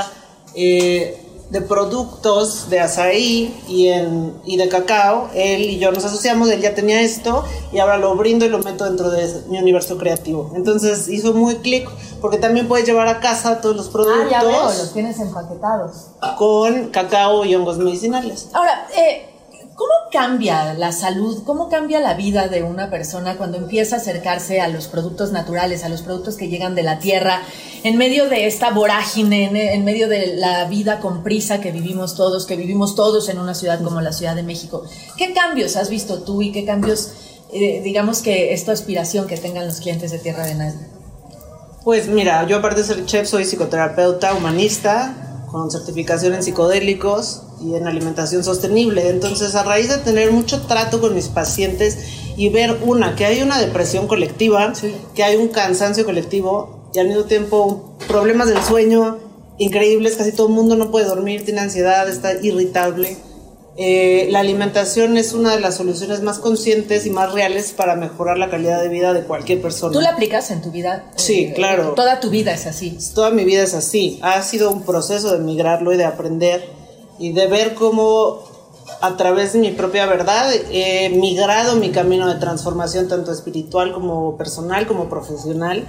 de productos de azaí y de cacao. Él y yo nos asociamos, él ya tenía esto y ahora lo brindo y lo meto dentro de mi universo creativo. Entonces hizo muy clic, porque también puedes llevar a casa todos los productos. Ya veo, los tienes empaquetados. Con cacao y hongos medicinales. Ahora, ¿cómo cambia la salud, cómo cambia la vida de una persona cuando empieza a acercarse a los productos naturales, a los productos que llegan de la tierra, en medio de esta vorágine, en medio de la vida con prisa que vivimos todos en una ciudad como la Ciudad de México? ¿Qué cambios has visto tú y qué cambios, digamos que esta aspiración que tengan los clientes de Tierra de Nadie? Pues mira, yo aparte de ser chef soy psicoterapeuta humanista, con certificación en psicodélicos y en alimentación sostenible. Entonces, a raíz de tener mucho trato con mis pacientes y ver que hay una depresión colectiva, que hay un cansancio colectivo y al mismo tiempo problemas del sueño increíbles, casi todo el mundo no puede dormir, tiene ansiedad, está irritable. La alimentación es una de las soluciones más conscientes y más reales para mejorar la calidad de vida de cualquier persona. ¿Tú la aplicas en tu vida? Sí, claro. ¿Toda tu vida es así? Toda mi vida es así. Ha sido un proceso de migrarlo y de aprender y de ver cómo a través de mi propia verdad he migrado mi camino de transformación tanto espiritual como personal como profesional.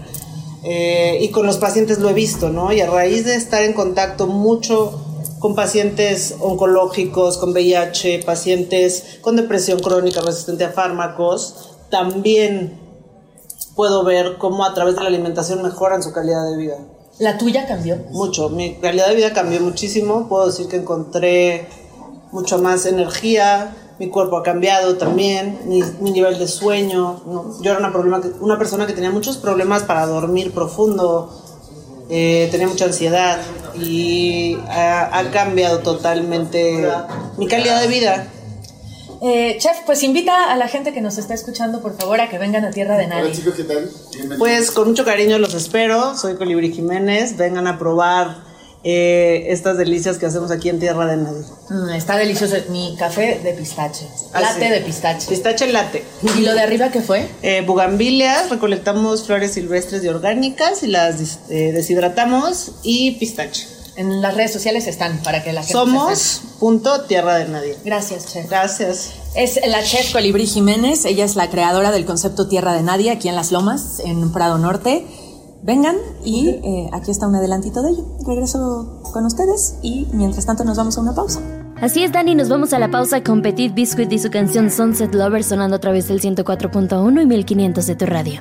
Y con los pacientes lo he visto, ¿no? Y a raíz de estar en contacto mucho con pacientes oncológicos, con VIH, pacientes con depresión crónica resistente a fármacos, también puedo ver cómo a través de la alimentación mejoran su calidad de vida. ¿La tuya cambió? Mucho, mi calidad de vida cambió muchísimo, puedo decir que encontré mucho más energía, mi cuerpo ha cambiado también, mi nivel de sueño, ¿no? Yo era una persona que tenía muchos problemas para dormir profundo, tenía mucha ansiedad y ha cambiado totalmente mi calidad de vida. Chef, pues invita a la gente que nos está escuchando, por favor, a que vengan a Tierra de Nadie. Hola chicos, ¿qué tal? Pues con mucho cariño los espero, soy Colibrí Jiménez, vengan a probar estas delicias que hacemos aquí en Tierra de Nadie. Está delicioso, mi café de pistache, latte de pistache. Pistache latte. ¿Y lo de arriba qué fue? Bugambilias, recolectamos flores silvestres y orgánicas y las deshidratamos, y pistache. En las redes sociales están para que la gente Somos.Tierra de Nadie. Gracias, chef. Gracias. Es la chef Colibrí Jiménez, ella es la creadora del concepto Tierra de Nadie aquí en Las Lomas, en Prado Norte. Vengan y aquí está un adelantito de ello. Regreso con ustedes y mientras tanto nos vamos a una pausa. Así es, Dani, nos vamos a la pausa con Petit Biscuit y su canción Sunset Lover sonando a través del 104.1 y 1500 de tu radio.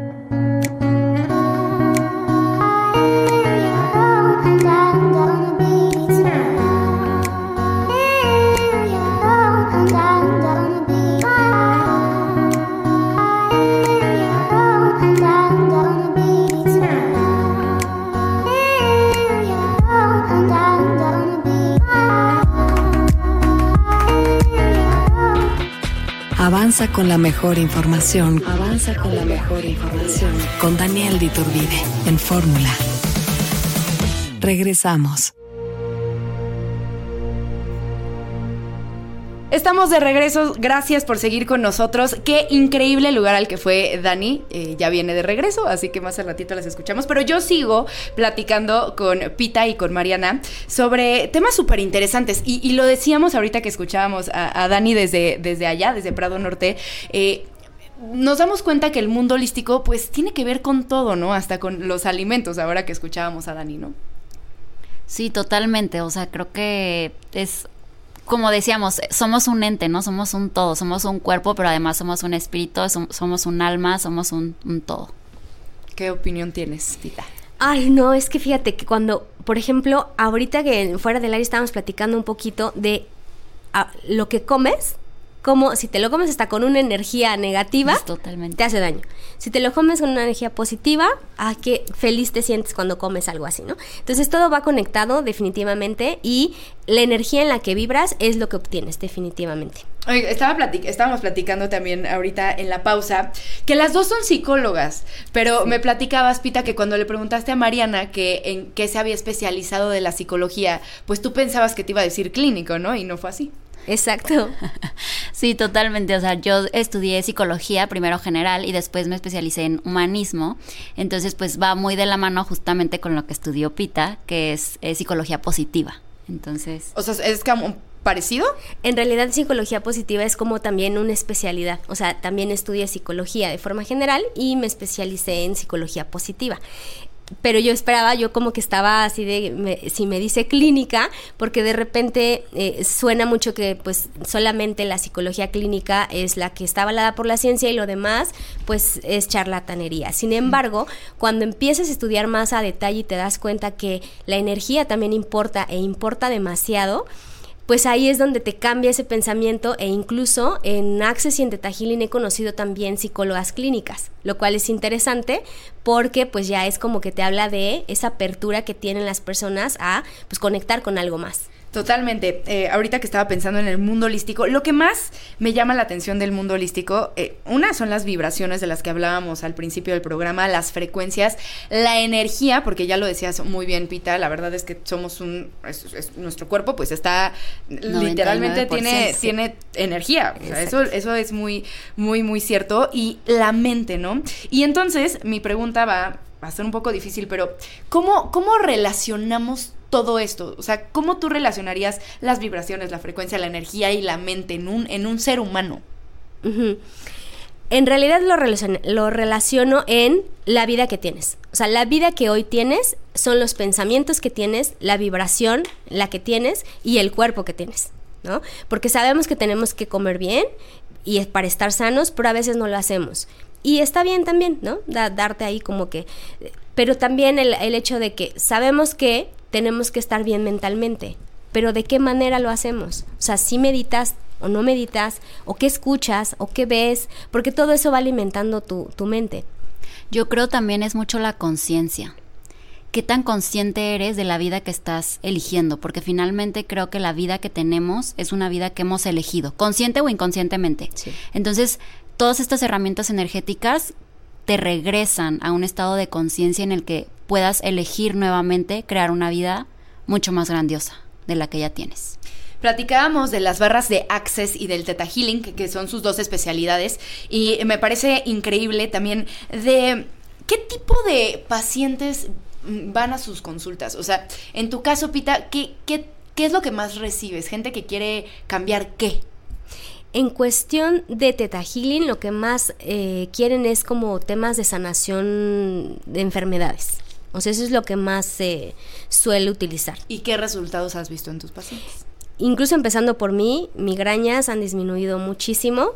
Avanza con la mejor información. Avanza con la mejor información. Con Daniel de Iturbide, en Fórmula. Regresamos. Estamos de regreso, gracias por seguir con nosotros. Qué increíble lugar al que fue Dani, ya viene de regreso, así que más al ratito las escuchamos. Pero yo sigo platicando con Pita y con Mariana sobre temas súper interesantes. Y lo decíamos ahorita que escuchábamos a Dani desde allá, desde Prado Norte. Nos damos cuenta que el mundo holístico pues tiene que ver con todo, ¿no? Hasta con los alimentos, ahora que escuchábamos a Dani, ¿no? Sí, totalmente, o sea, creo que es... Como decíamos, somos un ente, ¿no? Somos un todo, somos un cuerpo, pero además somos un espíritu, somos un alma, somos un todo. ¿Qué opinión tienes, Tita? Ay, no, es que fíjate que cuando, por ejemplo, ahorita que fuera del aire estábamos platicando un poquito de lo que comes, como si te lo comes hasta con una energía negativa, totalmente. Te hace daño. Si te lo comes con una energía positiva, qué feliz te sientes cuando comes algo así, ¿no? Entonces todo va conectado definitivamente y la energía en la que vibras es lo que obtienes definitivamente. Oye, estábamos platicando también ahorita en la pausa que las dos son psicólogas, pero me platicabas, Pita, que cuando le preguntaste a Mariana que en qué se había especializado de la psicología, pues tú pensabas que te iba a decir clínico, ¿no? Y no fue así. Exacto. Sí, totalmente. O sea, yo estudié psicología, primero general, y después me especialicé en humanismo. Entonces, pues va muy de la mano justamente con lo que estudió Pita, que es psicología positiva. Entonces... O sea, es como parecido. En realidad, psicología positiva es como también una especialidad. O sea, también estudié psicología de forma general y me especialicé en psicología positiva. Pero yo como que estaba así si me dice clínica, porque de repente suena mucho que pues solamente la psicología clínica es la que está avalada por la ciencia y lo demás pues es charlatanería. Sin embargo, cuando empiezas a estudiar más a detalle y te das cuenta que la energía también importa e importa demasiado, pues ahí es donde te cambia ese pensamiento, e incluso en Access y en Theta Healing he conocido también psicólogas clínicas, lo cual es interesante porque pues ya es como que te habla de esa apertura que tienen las personas a pues conectar con algo más. Totalmente. Ahorita que estaba pensando en el mundo holístico, lo que más me llama la atención del mundo holístico, una son las vibraciones de las que hablábamos al principio del programa, las frecuencias, la energía, porque ya lo decías muy bien, Pita, la verdad es que somos nuestro cuerpo pues está, literalmente tiene energía, o sea, eso es muy, muy, muy cierto, y la mente, ¿no? Y entonces, mi pregunta va a ser un poco difícil, pero ¿cómo relacionamos todo esto? O sea, ¿cómo tú relacionarías las vibraciones, la frecuencia, la energía y la mente en un ser humano? Uh-huh. En realidad lo relaciono en la vida que tienes. O sea, la vida que hoy tienes son los pensamientos que tienes, la vibración, la que tienes y el cuerpo que tienes, ¿no? Porque sabemos que tenemos que comer bien y es para estar sanos, pero a veces no lo hacemos. Y está bien también, ¿no? Darte ahí como que... Pero también el hecho de que sabemos que tenemos que estar bien mentalmente, pero ¿de qué manera lo hacemos? O sea, si meditas o no meditas, o qué escuchas, o qué ves, porque todo eso va alimentando tu mente. Yo creo también es mucho la conciencia. ¿Qué tan consciente eres de la vida que estás eligiendo? Porque finalmente creo que la vida que tenemos es una vida que hemos elegido, consciente o inconscientemente. Sí. Entonces, todas estas herramientas energéticas te regresan a un estado de conciencia en el que puedas elegir nuevamente crear una vida mucho más grandiosa de la que ya tienes. Platicábamos de las barras de Access y del Theta Healing, que son sus dos especialidades, y me parece increíble también de qué tipo de pacientes van a sus consultas. O sea, en tu caso, Pita, ¿qué es lo que más recibes? ¿Gente que quiere cambiar qué? En cuestión de Theta Healing, lo que más quieren es como temas de sanación de enfermedades. O sea, eso es lo que más se suele utilizar. ¿Y qué resultados has visto en tus pacientes? Incluso empezando por mí, migrañas han disminuido muchísimo.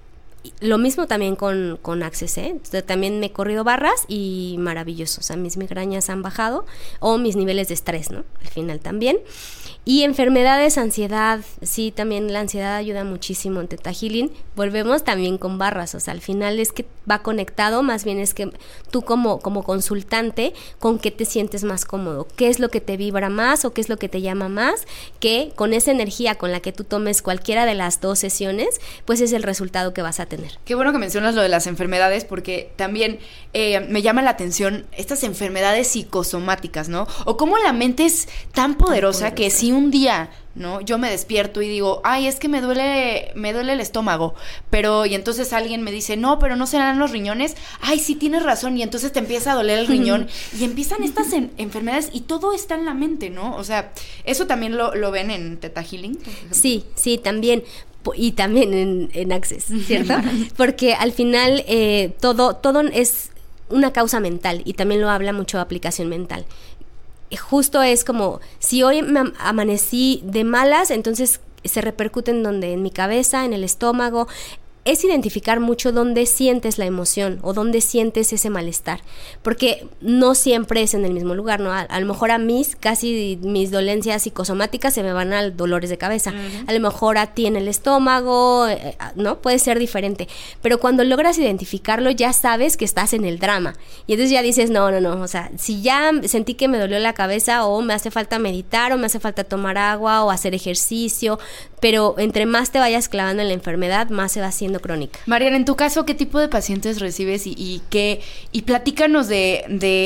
Lo mismo también con Access, ¿eh? También me he corrido barras y maravilloso. O sea, mis migrañas han bajado, o mis niveles de estrés, ¿no? Al final también. Y enfermedades, ansiedad, sí, también la ansiedad ayuda muchísimo en Theta Healing. Volvemos también con barras, o sea, al final es que va conectado, más bien es que tú como consultante, ¿con qué te sientes más cómodo? ¿Qué es lo que te vibra más o qué es lo que te llama más? Que con esa energía con la que tú tomes cualquiera de las 2 sesiones, pues es el resultado que vas a tener. Qué bueno que mencionas lo de las enfermedades, porque también me llama la atención estas enfermedades psicosomáticas, ¿no? O cómo la mente es tan poderosa que si un día, ¿no? Yo me despierto y digo, ay, es que me duele el estómago, y entonces alguien me dice, no, pero no serán los riñones, ay, sí, tienes razón, y entonces te empieza a doler el riñón, y empiezan estas enfermedades, y todo está en la mente, ¿no? O sea, ¿eso también lo ven en Theta Healing? Sí, también. Y también en Access, ¿cierto? Porque al final todo es una causa mental, y también lo habla mucho aplicación mental. Justo es como, si hoy me amanecí de malas, entonces se repercute en mi cabeza, en el estómago. Es identificar mucho dónde sientes la emoción o dónde sientes ese malestar, porque no siempre es en el mismo lugar, ¿no? A lo mejor casi mis dolencias psicosomáticas se me van a dolores de cabeza, a lo mejor a ti en el estómago, ¿no? Puede ser diferente, pero cuando logras identificarlo ya sabes que estás en el drama, y entonces ya dices, no, o sea, si ya sentí que me dolió la cabeza, o me hace falta meditar, o me hace falta tomar agua, o hacer ejercicio, pero entre más te vayas clavando en la enfermedad, más se va haciendo crónica. Mariana, en tu caso, ¿qué tipo de pacientes recibes y platícanos de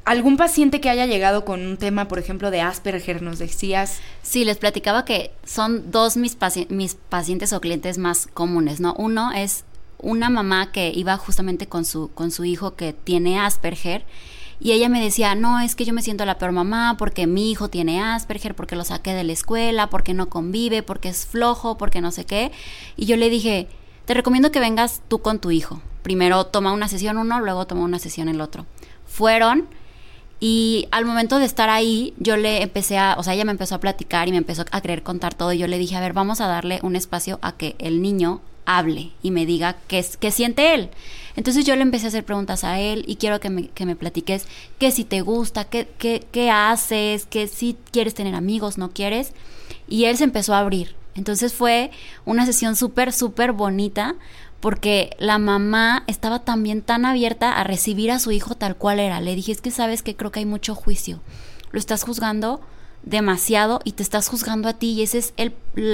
¿Algún paciente que haya llegado con un tema, por ejemplo, de Asperger, nos decías? Sí, les platicaba que son dos mis pacientes o clientes más comunes, ¿no? Uno es una mamá que iba justamente con su hijo que tiene Asperger, y ella me decía, no, es que yo me siento la peor mamá porque mi hijo tiene Asperger, porque lo saqué de la escuela, porque no convive, porque es flojo, porque no sé qué. Y yo le dije, te recomiendo que vengas tú con tu hijo. Primero toma una sesión uno, luego toma una sesión el otro. Fueron, y al momento de estar ahí, yo le empecé ella me empezó a platicar y me empezó a querer contar todo, y yo le dije, a ver, vamos a darle un espacio a que el niño hable y me diga qué siente él. Entonces yo le empecé a hacer preguntas a él, y quiero que me platiques qué si te gusta, qué haces, que si quieres tener amigos, no quieres, y él se empezó a abrir. Entonces fue una sesión súper, súper bonita, porque la mamá estaba también tan abierta a recibir a su hijo tal cual era. Le dije, es que sabes que creo que hay mucho juicio. Lo estás juzgando demasiado y te estás juzgando a ti, y ese es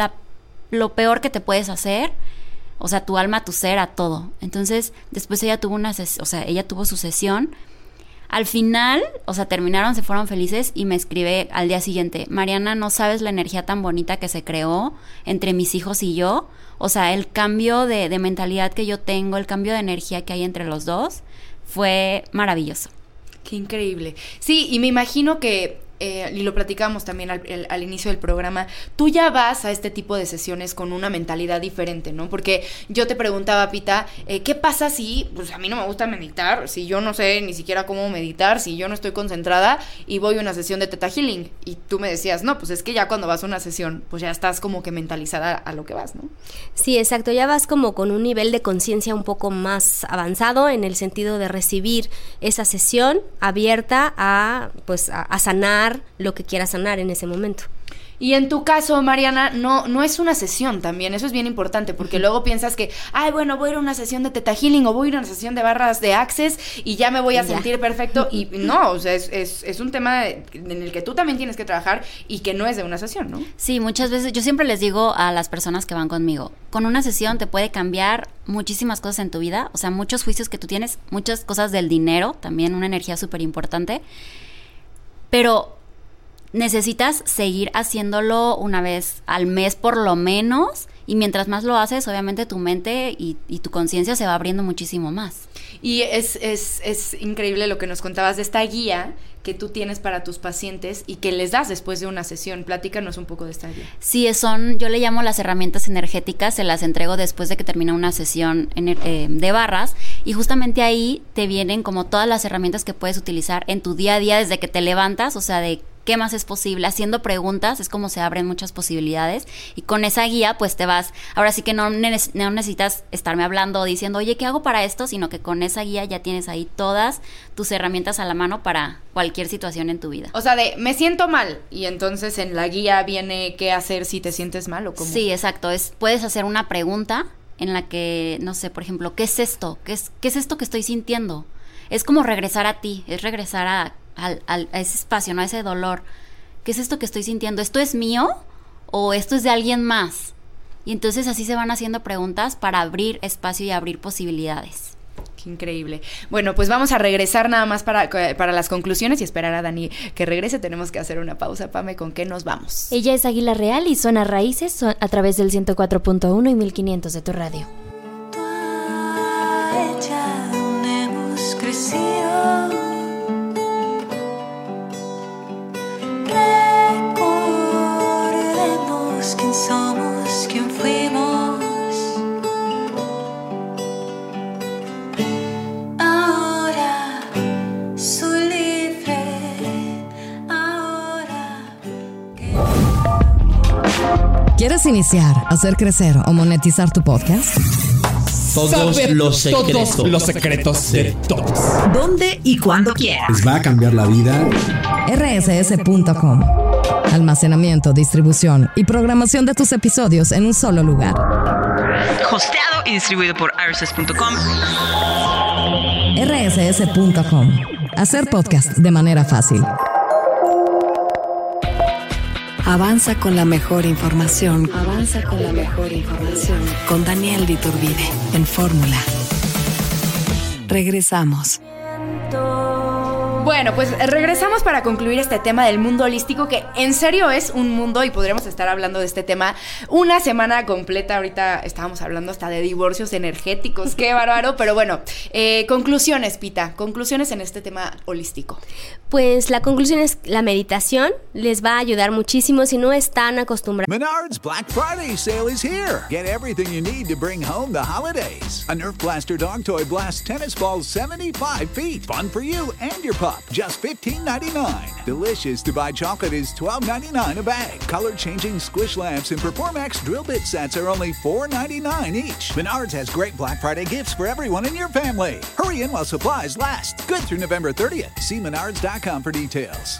lo peor que te puedes hacer. O sea, tu alma, tu ser, a todo. Entonces, después ella tuvo ella tuvo su sesión. Al final, terminaron, se fueron felices, y me escribe al día siguiente, Mariana, no sabes la energía tan bonita que se creó entre mis hijos y yo. O sea, el cambio de mentalidad que yo tengo, el cambio de energía que hay entre los dos, fue maravilloso. Qué increíble. Sí, y me imagino que, y lo platicamos también al inicio del programa, tú ya vas a este tipo de sesiones con una mentalidad diferente, ¿no? Porque yo te preguntaba, Pita, ¿qué pasa si, pues a mí no me gusta meditar, si yo no sé ni siquiera cómo meditar, si yo no estoy concentrada y voy a una sesión de Theta Healing? Y tú me decías, no, pues es que ya cuando vas a una sesión, pues ya estás como que mentalizada a lo que vas, ¿no? Sí, exacto, ya vas como con un nivel de conciencia un poco más avanzado, en el sentido de recibir esa sesión abierta a sanar lo que quieras sanar en ese momento. Y en tu caso, Mariana, no es una sesión también, eso es bien importante, porque luego piensas que, voy a ir a una sesión de Theta Healing o voy a ir a una sesión de barras de Access y ya me voy a sentir perfecto, y no, o sea, es un tema en el que tú también tienes que trabajar y que no es de una sesión, ¿no? Sí, muchas veces, yo siempre les digo a las personas que van conmigo, con una sesión te puede cambiar muchísimas cosas en tu vida, o sea, muchos juicios que tú tienes, muchas cosas del dinero, también una energía súper importante, pero necesitas seguir haciéndolo una vez al mes por lo menos, y mientras más lo haces, obviamente tu mente y tu conciencia se va abriendo muchísimo más. Y es increíble lo que nos contabas de esta guía que tú tienes para tus pacientes y que les das después de una sesión. Platícanos un poco de esta guía. Sí, yo le llamo las herramientas energéticas, se las entrego después de que termina una sesión de barras, y justamente ahí te vienen como todas las herramientas que puedes utilizar en tu día a día desde que te levantas, o sea, de qué más es posible, haciendo preguntas, es como se abren muchas posibilidades, y con esa guía pues te vas, ahora sí que no necesitas estarme hablando o diciendo, oye, ¿qué hago para esto? Sino que con esa guía ya tienes ahí todas tus herramientas a la mano para cualquier situación en tu vida. O sea, me siento mal, y entonces en la guía viene qué hacer si te sientes mal, ¿o cómo? Sí, exacto, puedes hacer una pregunta en la que, no sé, por ejemplo, ¿qué es esto? ¿Qué es esto que estoy sintiendo? Es como regresar a ti, es regresar a ese espacio, ¿no? A ese dolor. ¿Qué es esto que estoy sintiendo? ¿Esto es mío o esto es de alguien más? Y entonces así se van haciendo preguntas para abrir espacio y abrir posibilidades. Qué increíble. Bueno, pues vamos a regresar nada más para las conclusiones y esperar a Dani que regrese. Tenemos que hacer una pausa. Pame, ¿con qué nos vamos? Ella es Águila Real y suena Raíces a través del 104.1 y 1500 de tu radio. Ya hemos crecido. Recordemos quién somos, quién fuimos. Ahora soy libre. Ahora. ¿Quieres iniciar, hacer crecer o monetizar tu podcast? Todos los secretos de todos. ¿Dónde y cuándo quieras? Les va a cambiar la vida. rss.com. Almacenamiento, distribución y programación de tus episodios en un solo lugar. Hosteado y distribuido por rss.com. rss.com. Hacer podcast de manera fácil. Avanza con la mejor información. Con Daniel de Iturbide en Fórmula. Regresamos. Bueno, pues regresamos para concluir este tema del mundo holístico, que en serio es un mundo y podríamos estar hablando de este tema una semana completa. Ahorita estábamos hablando hasta de divorcios energéticos, qué bárbaro, pero bueno, conclusiones, Pita, conclusiones en este tema holístico. Pues la conclusión es la meditación les va a ayudar muchísimo si no están acostumbrados. Menards Black Friday sale is here. Get everything you need to bring home the holidays. A Nerf Blaster dog toy blasts tennis balls 75 feet. Fun for you and your pup. Just $15.99. Delicious to buy chocolate is $12.99 a bag. Color-changing squish lamps and Performax drill bit sets are only $4.99 each. Menards has great Black Friday gifts for everyone in your family. Hurry in while supplies last. Good through November 30th. See menards.com for details.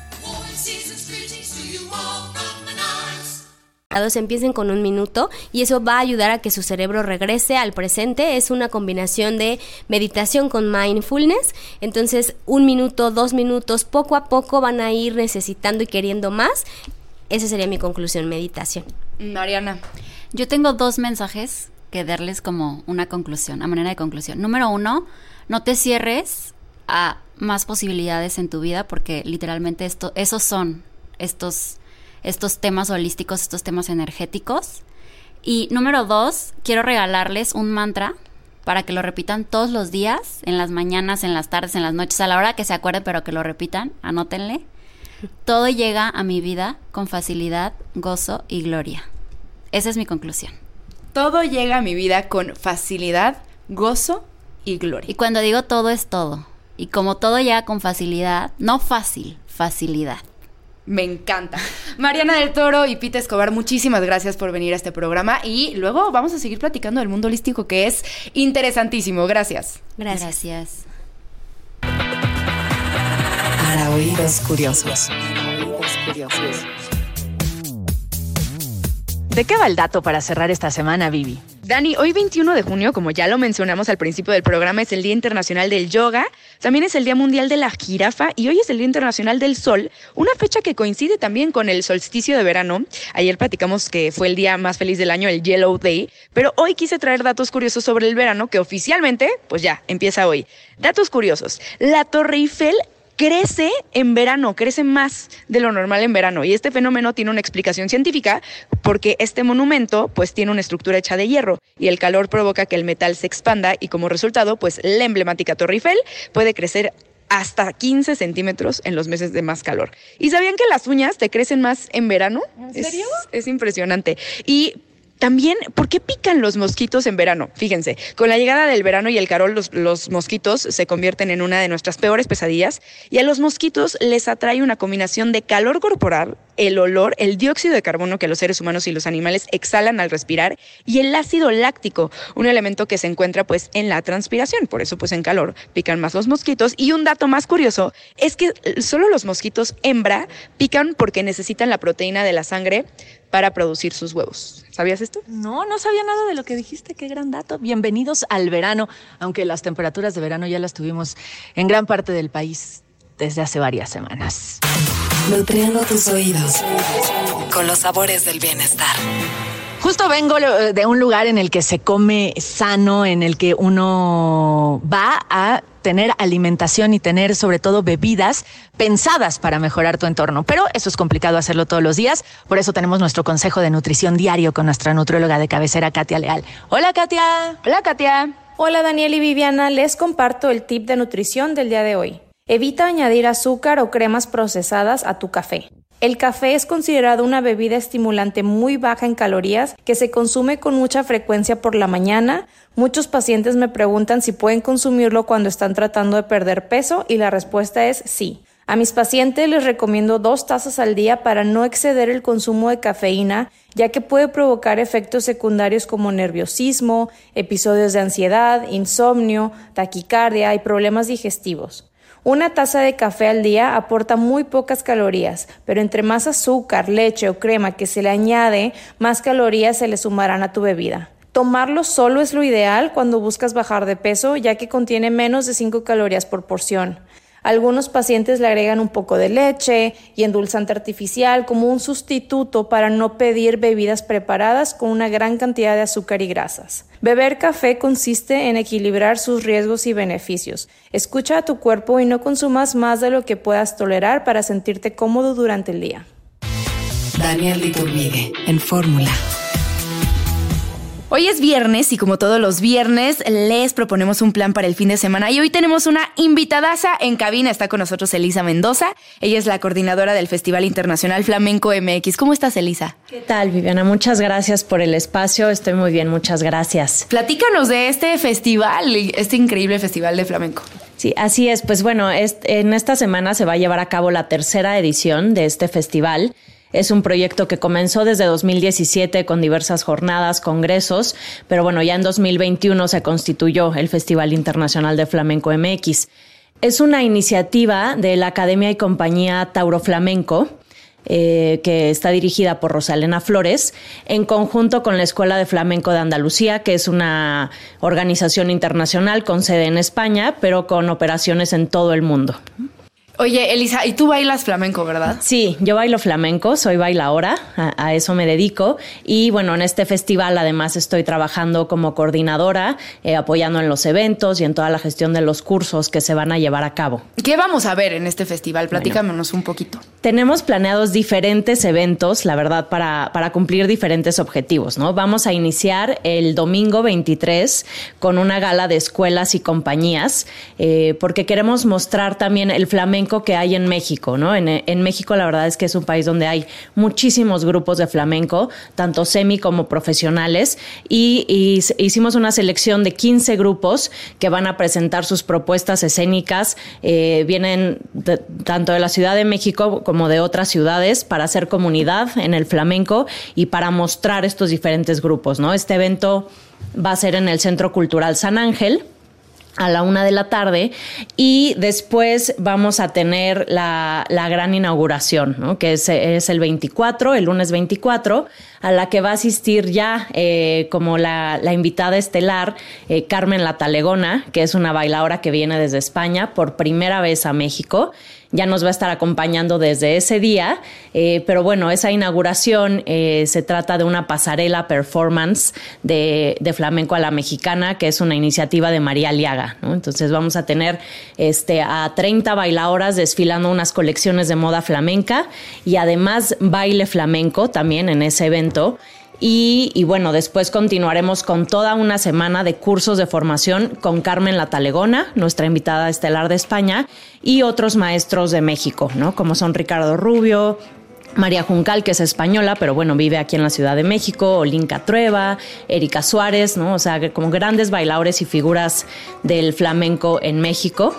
Empiecen con 1 minuto y eso va a ayudar a que su cerebro regrese al presente. Es una combinación de meditación con mindfulness. Entonces 1 minuto, 2 minutos, poco a poco van a ir necesitando y queriendo más. Esa sería mi conclusión, meditación. Mariana. Yo tengo 2 mensajes que darles como una conclusión, a manera de conclusión. Número 1, no te cierres a más posibilidades en tu vida, porque literalmente esos son estos temas holísticos, estos temas energéticos. Y número 2, quiero regalarles un mantra para que lo repitan todos los días, en las mañanas, en las tardes, en las noches, a la hora que se acuerden, pero que lo repitan, anótenle. Todo llega a mi vida con facilidad, gozo y gloria. Esa es mi conclusión. Todo llega a mi vida con facilidad, gozo y gloria. Y cuando digo todo, es todo. Y como todo llega con facilidad, no fácil, facilidad. Me encanta. Mariana del Toro y Pita Escobar, muchísimas gracias por venir a este programa y luego vamos a seguir platicando del mundo holístico, que es interesantísimo. Gracias. Gracias. Para oídos curiosos. ¿De qué va el dato para cerrar esta semana, Vivi? Dani, hoy 21 de junio, como ya lo mencionamos al principio del programa, es el Día Internacional del Yoga, también es el Día Mundial de la Jirafa y hoy es el Día Internacional del Sol, una fecha que coincide también con el solsticio de verano. Ayer platicamos que fue el día más feliz del año, el Yellow Day, pero hoy quise traer datos curiosos sobre el verano que oficialmente, pues ya, empieza hoy. Datos curiosos. La Torre Eiffel crece en verano, crece más de lo normal en verano. Y este fenómeno tiene una explicación científica porque este monumento pues tiene una estructura hecha de hierro y el calor provoca que el metal se expanda y como resultado pues la emblemática Torre Eiffel puede crecer hasta 15 centímetros en los meses de más calor. ¿Y sabían que las uñas te crecen más en verano? ¿En serio? Es impresionante. Y también, ¿por qué pican los mosquitos en verano? Fíjense, con la llegada del verano y el calor, los mosquitos se convierten en una de nuestras peores pesadillas y a los mosquitos les atrae una combinación de calor corporal, el olor, el dióxido de carbono que los seres humanos y los animales exhalan al respirar y el ácido láctico, un elemento que se encuentra pues en la transpiración. Por eso pues en calor pican más los mosquitos. Y un dato más curioso es que solo los mosquitos hembra pican porque necesitan la proteína de la sangre para producir sus huevos. ¿Sabías esto? No sabía nada de lo que dijiste, qué gran dato. Bienvenidos al verano, aunque las temperaturas de verano ya las tuvimos en gran parte del país desde hace varias semanas. Nutriendo tus oídos con los sabores del bienestar. Justo vengo de un lugar en el que se come sano, en el que uno va a tener alimentación y tener sobre todo bebidas pensadas para mejorar tu entorno. Pero eso es complicado hacerlo todos los días. Por eso tenemos nuestro consejo de nutrición diario con nuestra nutrióloga de cabecera, Katia Leal. Hola, Katia. Hola, Katia. Hola, Daniel y Viviana. Les comparto el tip de nutrición del día de hoy. Evita añadir azúcar o cremas procesadas a tu café. El café es considerado una bebida estimulante muy baja en calorías que se consume con mucha frecuencia por la mañana. Muchos pacientes me preguntan si pueden consumirlo cuando están tratando de perder peso y la respuesta es sí. A mis pacientes les recomiendo 2 tazas al día para no exceder el consumo de cafeína, ya que puede provocar efectos secundarios como nerviosismo, episodios de ansiedad, insomnio, taquicardia y problemas digestivos. Una taza de café al día aporta muy pocas calorías, pero entre más azúcar, leche o crema que se le añade, más calorías se le sumarán a tu bebida. Tomarlo solo es lo ideal cuando buscas bajar de peso, ya que contiene menos de 5 calorías por porción. Algunos pacientes le agregan un poco de leche y endulzante artificial como un sustituto para no pedir bebidas preparadas con una gran cantidad de azúcar y grasas. Beber café consiste en equilibrar sus riesgos y beneficios. Escucha a tu cuerpo y no consumas más de lo que puedas tolerar para sentirte cómodo durante el día. Daniel de Iturbide, en Fórmula. Hoy es viernes y como todos los viernes les proponemos un plan para el fin de semana y hoy tenemos una invitadaza en cabina. Está con nosotros Elisa Mendoza. Ella es la coordinadora del Festival Internacional Flamenco MX. ¿Cómo estás, Elisa? ¿Qué tal, Viviana? Muchas gracias por el espacio. Estoy muy bien, muchas gracias. Platícanos de este festival, este increíble festival de flamenco. Sí, así es. Pues bueno, en esta semana se va a llevar a cabo la tercera edición de este festival. Es un proyecto que comenzó desde 2017 con diversas jornadas, congresos, pero bueno, ya en 2021 se constituyó el Festival Internacional de Flamenco MX. Es una iniciativa de la Academia y Compañía Tauro Flamenco, que está dirigida por Rosalena Flores, en conjunto con la Escuela de Flamenco de Andalucía, que es una organización internacional con sede en España, pero con operaciones en todo el mundo. Oye, Elisa, y tú bailas flamenco, ¿verdad? Sí, yo bailo flamenco, soy bailaora, a eso me dedico. Y bueno, en este festival además estoy trabajando como coordinadora, apoyando en los eventos y en toda la gestión de los cursos que se van a llevar a cabo. ¿Qué vamos a ver en este festival? Platícanos un poquito. Tenemos planeados diferentes eventos, la verdad, para cumplir diferentes objetivos, ¿no? Vamos a iniciar el domingo 23 con una gala de escuelas y compañías, porque queremos mostrar también el flamenco que hay en México, ¿no? En México la verdad es que es un país donde hay muchísimos grupos de flamenco, tanto semi como profesionales, y hicimos una selección de 15 grupos que van a presentar sus propuestas escénicas, vienen tanto de la Ciudad de México como de otras ciudades para hacer comunidad en el flamenco y para mostrar estos diferentes grupos, ¿no? Este evento va a ser en el Centro Cultural San Ángel a la 1:00 p.m. y después vamos a tener la gran inauguración, ¿no? Que es el 24, el lunes 24, a la que va a asistir ya como la invitada estelar Carmen La Talegona, que es una bailaora que viene desde España por primera vez a México. Ya nos va a estar acompañando desde ese día, pero bueno, esa inauguración se trata de una pasarela performance de flamenco a la mexicana, que es una iniciativa de María Aliaga, ¿no? Entonces vamos a tener a 30 bailadoras desfilando unas colecciones de moda flamenca y además baile flamenco también en ese evento. Y bueno, después continuaremos con toda una semana de cursos de formación con Carmen La Talegona, nuestra invitada estelar de España, y otros maestros de México, ¿no? Como son Ricardo Rubio, María Juncal, que es española, pero bueno, vive aquí en la Ciudad de México, Olinka Trueba, Erika Suárez, ¿no? O sea, como grandes bailadores y figuras del flamenco en México.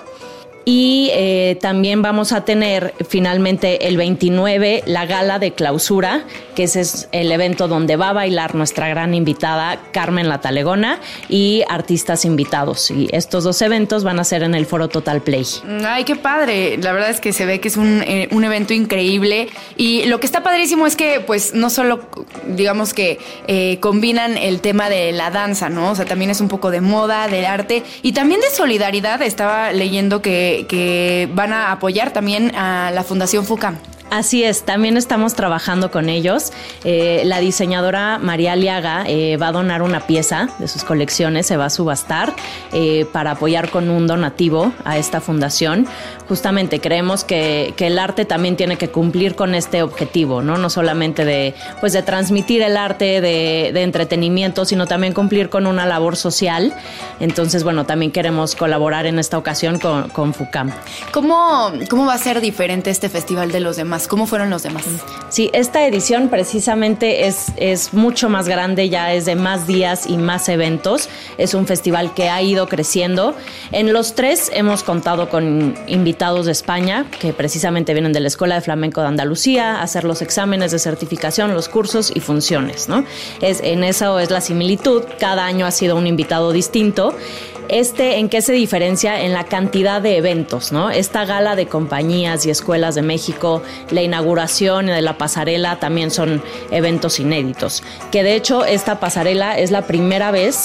Y también vamos a tener finalmente el 29 la gala de clausura, que ese es el evento donde va a bailar nuestra gran invitada Carmen La Talegona y artistas invitados. Y estos dos eventos van a ser en el Foro Total Play. Ay, qué padre. La verdad es que se ve que es un evento increíble. Y lo que está padrísimo es que pues no solo digamos que combinan el tema de la danza, ¿no? O sea, también es un poco de moda, de arte y también de solidaridad. Estaba leyendo que van a apoyar también a la Fundación FUCAM. Así es, también estamos trabajando con ellos. La diseñadora María Aliaga va a donar una pieza de sus colecciones, se va a subastar para apoyar con un donativo a esta fundación. Justamente creemos que el arte también tiene que cumplir con este objetivo, ¿no? No solamente de transmitir el arte de entretenimiento, sino también cumplir con una labor social. Entonces, bueno, también queremos colaborar en esta ocasión con FUCAM. ¿Cómo va a ser diferente este festival de los demás? ¿Cómo fueron los demás? Sí, esta edición precisamente es mucho más grande, ya es de más días y más eventos. Es un festival que ha ido creciendo. En los tres hemos contado con invitados de España, que precisamente vienen de la Escuela de Flamenco de Andalucía, a hacer los exámenes de certificación, los cursos y funciones, ¿no? En eso es la similitud. Cada año ha sido un invitado distinto. ¿En qué se diferencia? En la cantidad de eventos, ¿no? Esta gala de compañías y escuelas de México, la inauguración de la pasarela también son eventos inéditos. Que de hecho esta pasarela es la primera vez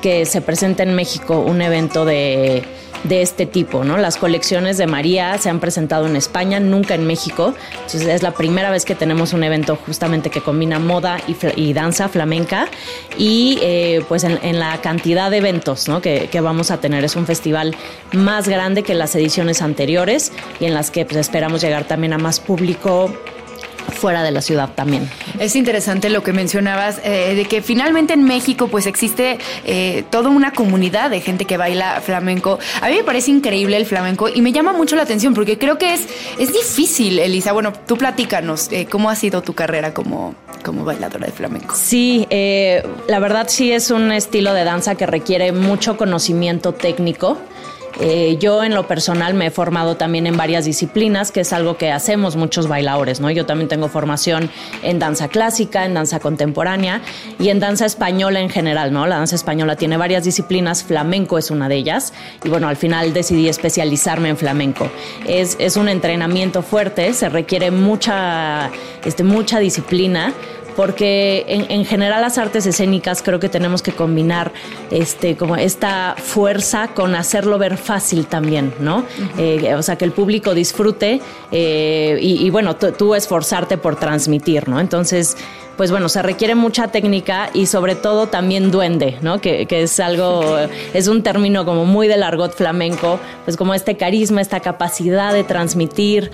que se presente en México un evento de este tipo, ¿no? Las colecciones de María se han presentado en España, nunca en México. Entonces es la primera vez que tenemos un evento justamente que combina moda y danza flamenca y pues en la cantidad de eventos, ¿no? que vamos a tener. Es un festival más grande que las ediciones anteriores y en las que pues, esperamos llegar también a más público fuera de la ciudad también. Es interesante lo que mencionabas, de que finalmente en México pues existe toda una comunidad de gente que baila flamenco. A mí me parece increíble el flamenco y me llama mucho la atención porque creo que es difícil, Elisa. Bueno, tú platícanos, ¿cómo ha sido tu carrera como bailadora de flamenco? Sí, la verdad sí es un estilo de danza que requiere mucho conocimiento técnico. Yo en lo personal me he formado también en varias disciplinas, que es algo que hacemos muchos bailadores, ¿no? Yo también tengo formación en danza clásica, en danza contemporánea y en danza española en general, ¿no? La danza española tiene varias disciplinas, flamenco es una de ellas y bueno, al final decidí especializarme en flamenco. Es un entrenamiento fuerte, se requiere mucha disciplina, porque en general las artes escénicas creo que tenemos que combinar como esta fuerza con hacerlo ver fácil también, ¿no? O sea, que el público disfrute y bueno, tú esforzarte por transmitir, ¿no? Entonces, pues bueno, se requiere mucha técnica y sobre todo también duende, ¿no? Que es algo, es un término como muy del argot flamenco, pues como este carisma, esta capacidad de transmitir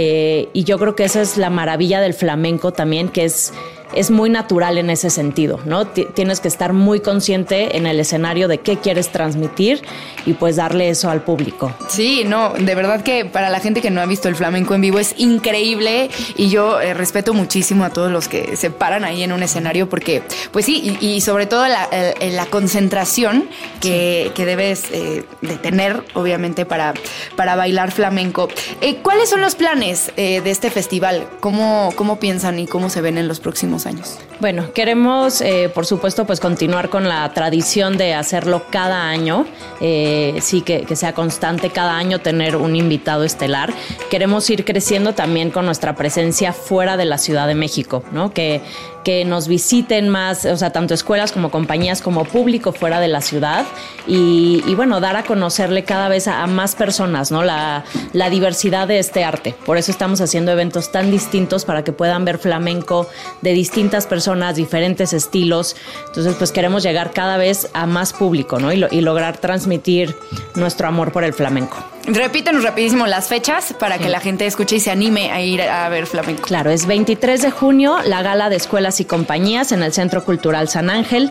y yo creo que esa es la maravilla del flamenco también, que es muy natural en ese sentido, ¿no? Tienes que estar muy consciente en el escenario de qué quieres transmitir y pues darle eso al público. Sí, no, de verdad que para la gente que no ha visto el flamenco en vivo es increíble y yo respeto muchísimo a todos los que se paran ahí en un escenario porque, pues sí, y sobre todo la concentración que debes de tener, obviamente, para bailar flamenco. ¿Cuáles son los planes de este festival? ¿Cómo piensan y cómo se ven en los próximos años? Bueno, queremos, por supuesto, pues continuar con la tradición de hacerlo cada año, sí, que sea constante cada año tener un invitado estelar. Queremos ir creciendo también con nuestra presencia fuera de la Ciudad de México, ¿no? Que nos visiten más, o sea, tanto escuelas como compañías como público fuera de la ciudad y bueno, dar a conocerle cada vez a más personas, ¿no? La diversidad de este arte. Por eso estamos haciendo eventos tan distintos para que puedan ver flamenco de distintas personas, diferentes estilos. Entonces, pues queremos llegar cada vez a más público, ¿no? Y lograr transmitir nuestro amor por el flamenco. Repítenos rapidísimo las fechas para que la gente escuche y se anime a ir a ver flamenco. Claro, es 23 de junio, la gala de escuelas y compañías en el Centro Cultural San Ángel.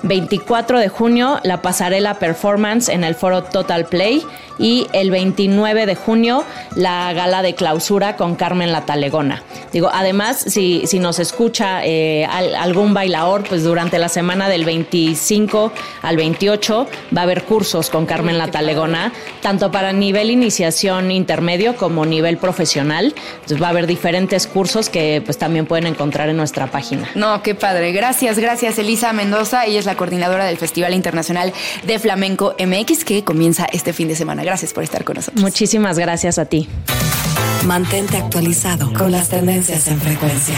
24 de junio, la pasarela performance en el Foro Total Play. Y el 29 de junio, la gala de clausura con Carmen La Talegona. Digo, además, si nos escucha algún bailador, pues durante la semana del 25 al 28 va a haber cursos con Carmen La Talegona, tanto para nivel iniciación intermedio como nivel profesional. Entonces va a haber diferentes cursos que pues también pueden encontrar en nuestra página. No, qué padre. Gracias, Elisa Mendoza. Ella es la coordinadora del Festival Internacional de Flamenco MX que comienza este fin de semana. Gracias por estar con nosotros. Muchísimas gracias a ti. Mantente actualizado con las tendencias en frecuencia.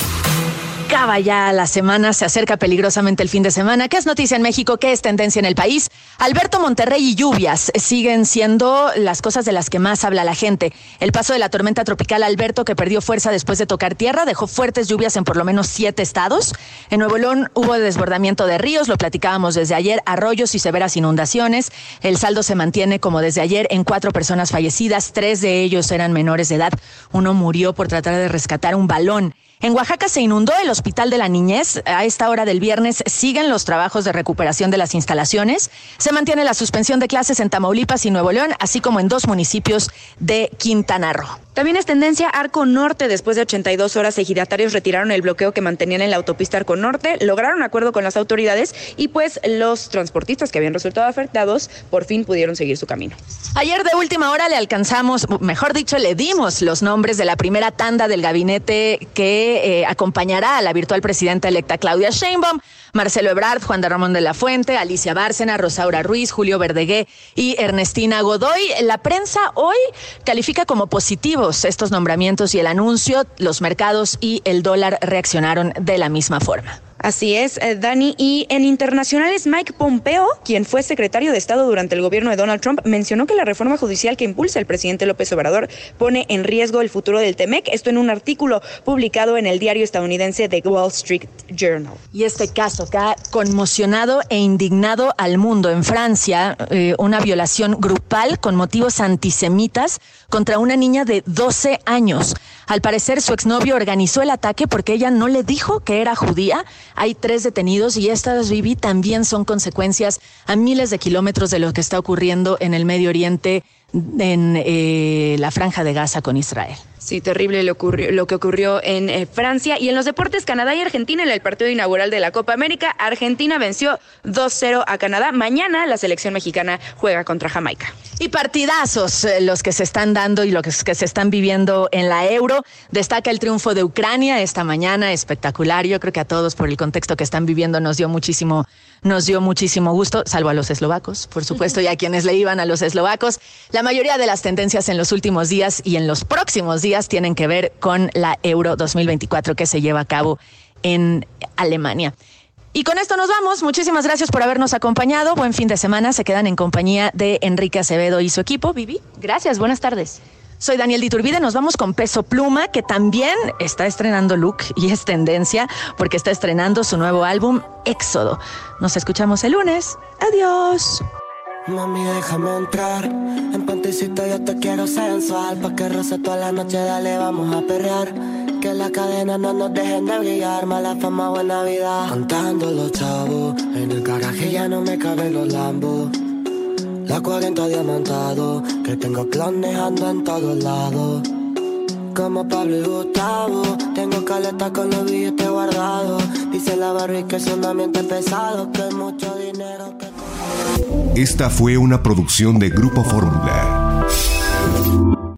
Acaba ya la semana, se acerca peligrosamente el fin de semana. ¿Qué es noticia en México? ¿Qué es tendencia en el país? Alberto, Monterrey y lluvias siguen siendo las cosas de las que más habla la gente. El paso de la tormenta tropical Alberto, que perdió fuerza después de tocar tierra, dejó fuertes lluvias en por lo menos 7 estados. En Nuevo León hubo desbordamiento de ríos, lo platicábamos desde ayer, arroyos y severas inundaciones. El saldo se mantiene como desde ayer en 4 personas fallecidas, 3 de ellos eran menores de edad. Uno murió por tratar de rescatar un balón. En Oaxaca se inundó el Hospital de la Niñez. A esta hora del viernes siguen los trabajos de recuperación de las instalaciones. Se mantiene la suspensión de clases en Tamaulipas y Nuevo León, así como en 2 municipios de Quintana Roo. También es tendencia Arco Norte. Después de 82 horas, ejidatarios retiraron el bloqueo que mantenían en la autopista Arco Norte, lograron acuerdo con las autoridades y pues los transportistas que habían resultado afectados por fin pudieron seguir su camino. Ayer de última hora le alcanzamos, mejor dicho, le dimos los nombres de la primera tanda del gabinete que acompañará a la virtual presidenta electa Claudia Sheinbaum. Marcelo Ebrard, Juan de Ramón de la Fuente, Alicia Bárcena, Rosaura Ruiz, Julio Verdegué y Ernestina Godoy. La prensa hoy califica como positivos estos nombramientos y el anuncio. Los mercados y el dólar reaccionaron de la misma forma. Así es, Dani. Y en internacionales, Mike Pompeo, quien fue secretario de Estado durante el gobierno de Donald Trump, mencionó que la reforma judicial que impulsa el presidente López Obrador pone en riesgo el futuro del TEMEC. Esto en un artículo publicado en el diario estadounidense The Wall Street Journal. Y este caso que ha conmocionado e indignado al mundo. En Francia, una violación grupal con motivos antisemitas contra una niña de 12 años. Al parecer, su exnovio organizó el ataque porque ella no le dijo que era judía. Hay 3 detenidos y estas, Vivi, también son consecuencias a miles de kilómetros de lo que está ocurriendo en el Medio Oriente, en la Franja de Gaza con Israel. Sí, terrible lo que ocurrió en Francia. Y en los deportes, Canadá y Argentina en el partido inaugural de la Copa América. Argentina venció 2-0 a Canadá. Mañana la selección mexicana juega contra Jamaica. Y partidazos los que se están dando y los que se están viviendo en la Euro. Destaca el triunfo de Ucrania esta mañana, espectacular. Yo creo que a todos, por el contexto que están viviendo, nos dio muchísimo gusto, salvo a los eslovacos, por supuesto, y a quienes le iban a los eslovacos. La mayoría de las tendencias en los últimos días y en los próximos días tienen que ver con la Euro 2024 que se lleva a cabo en Alemania. Y con esto nos vamos. Muchísimas gracias por habernos acompañado. Buen fin de semana. Se quedan en compañía de Enrique Acevedo y su equipo. Vivi, gracias. Buenas tardes. Soy Daniel Diturbide, nos vamos con Peso Pluma, que también está estrenando look y es tendencia porque está estrenando su nuevo álbum, Éxodo. Nos escuchamos el lunes. Adiós. Mami, déjame entrar. En panticito yo te quiero sensual. Pa' que roce toda la noche, dale, vamos a perrear. Que la cadena no nos dejen de brillar. Mala fama, buena vida. Contando los chavos. En el garaje ya no me caben los lambos. La 40 diamantado, que tengo clones, ando en todos lados. Como Pablo y Gustavo, tengo caleta con los billetes guardados. Dice la Barbie que es un ambiente pesado, que hay mucho dinero que... Esta fue una producción de Grupo Fórmula.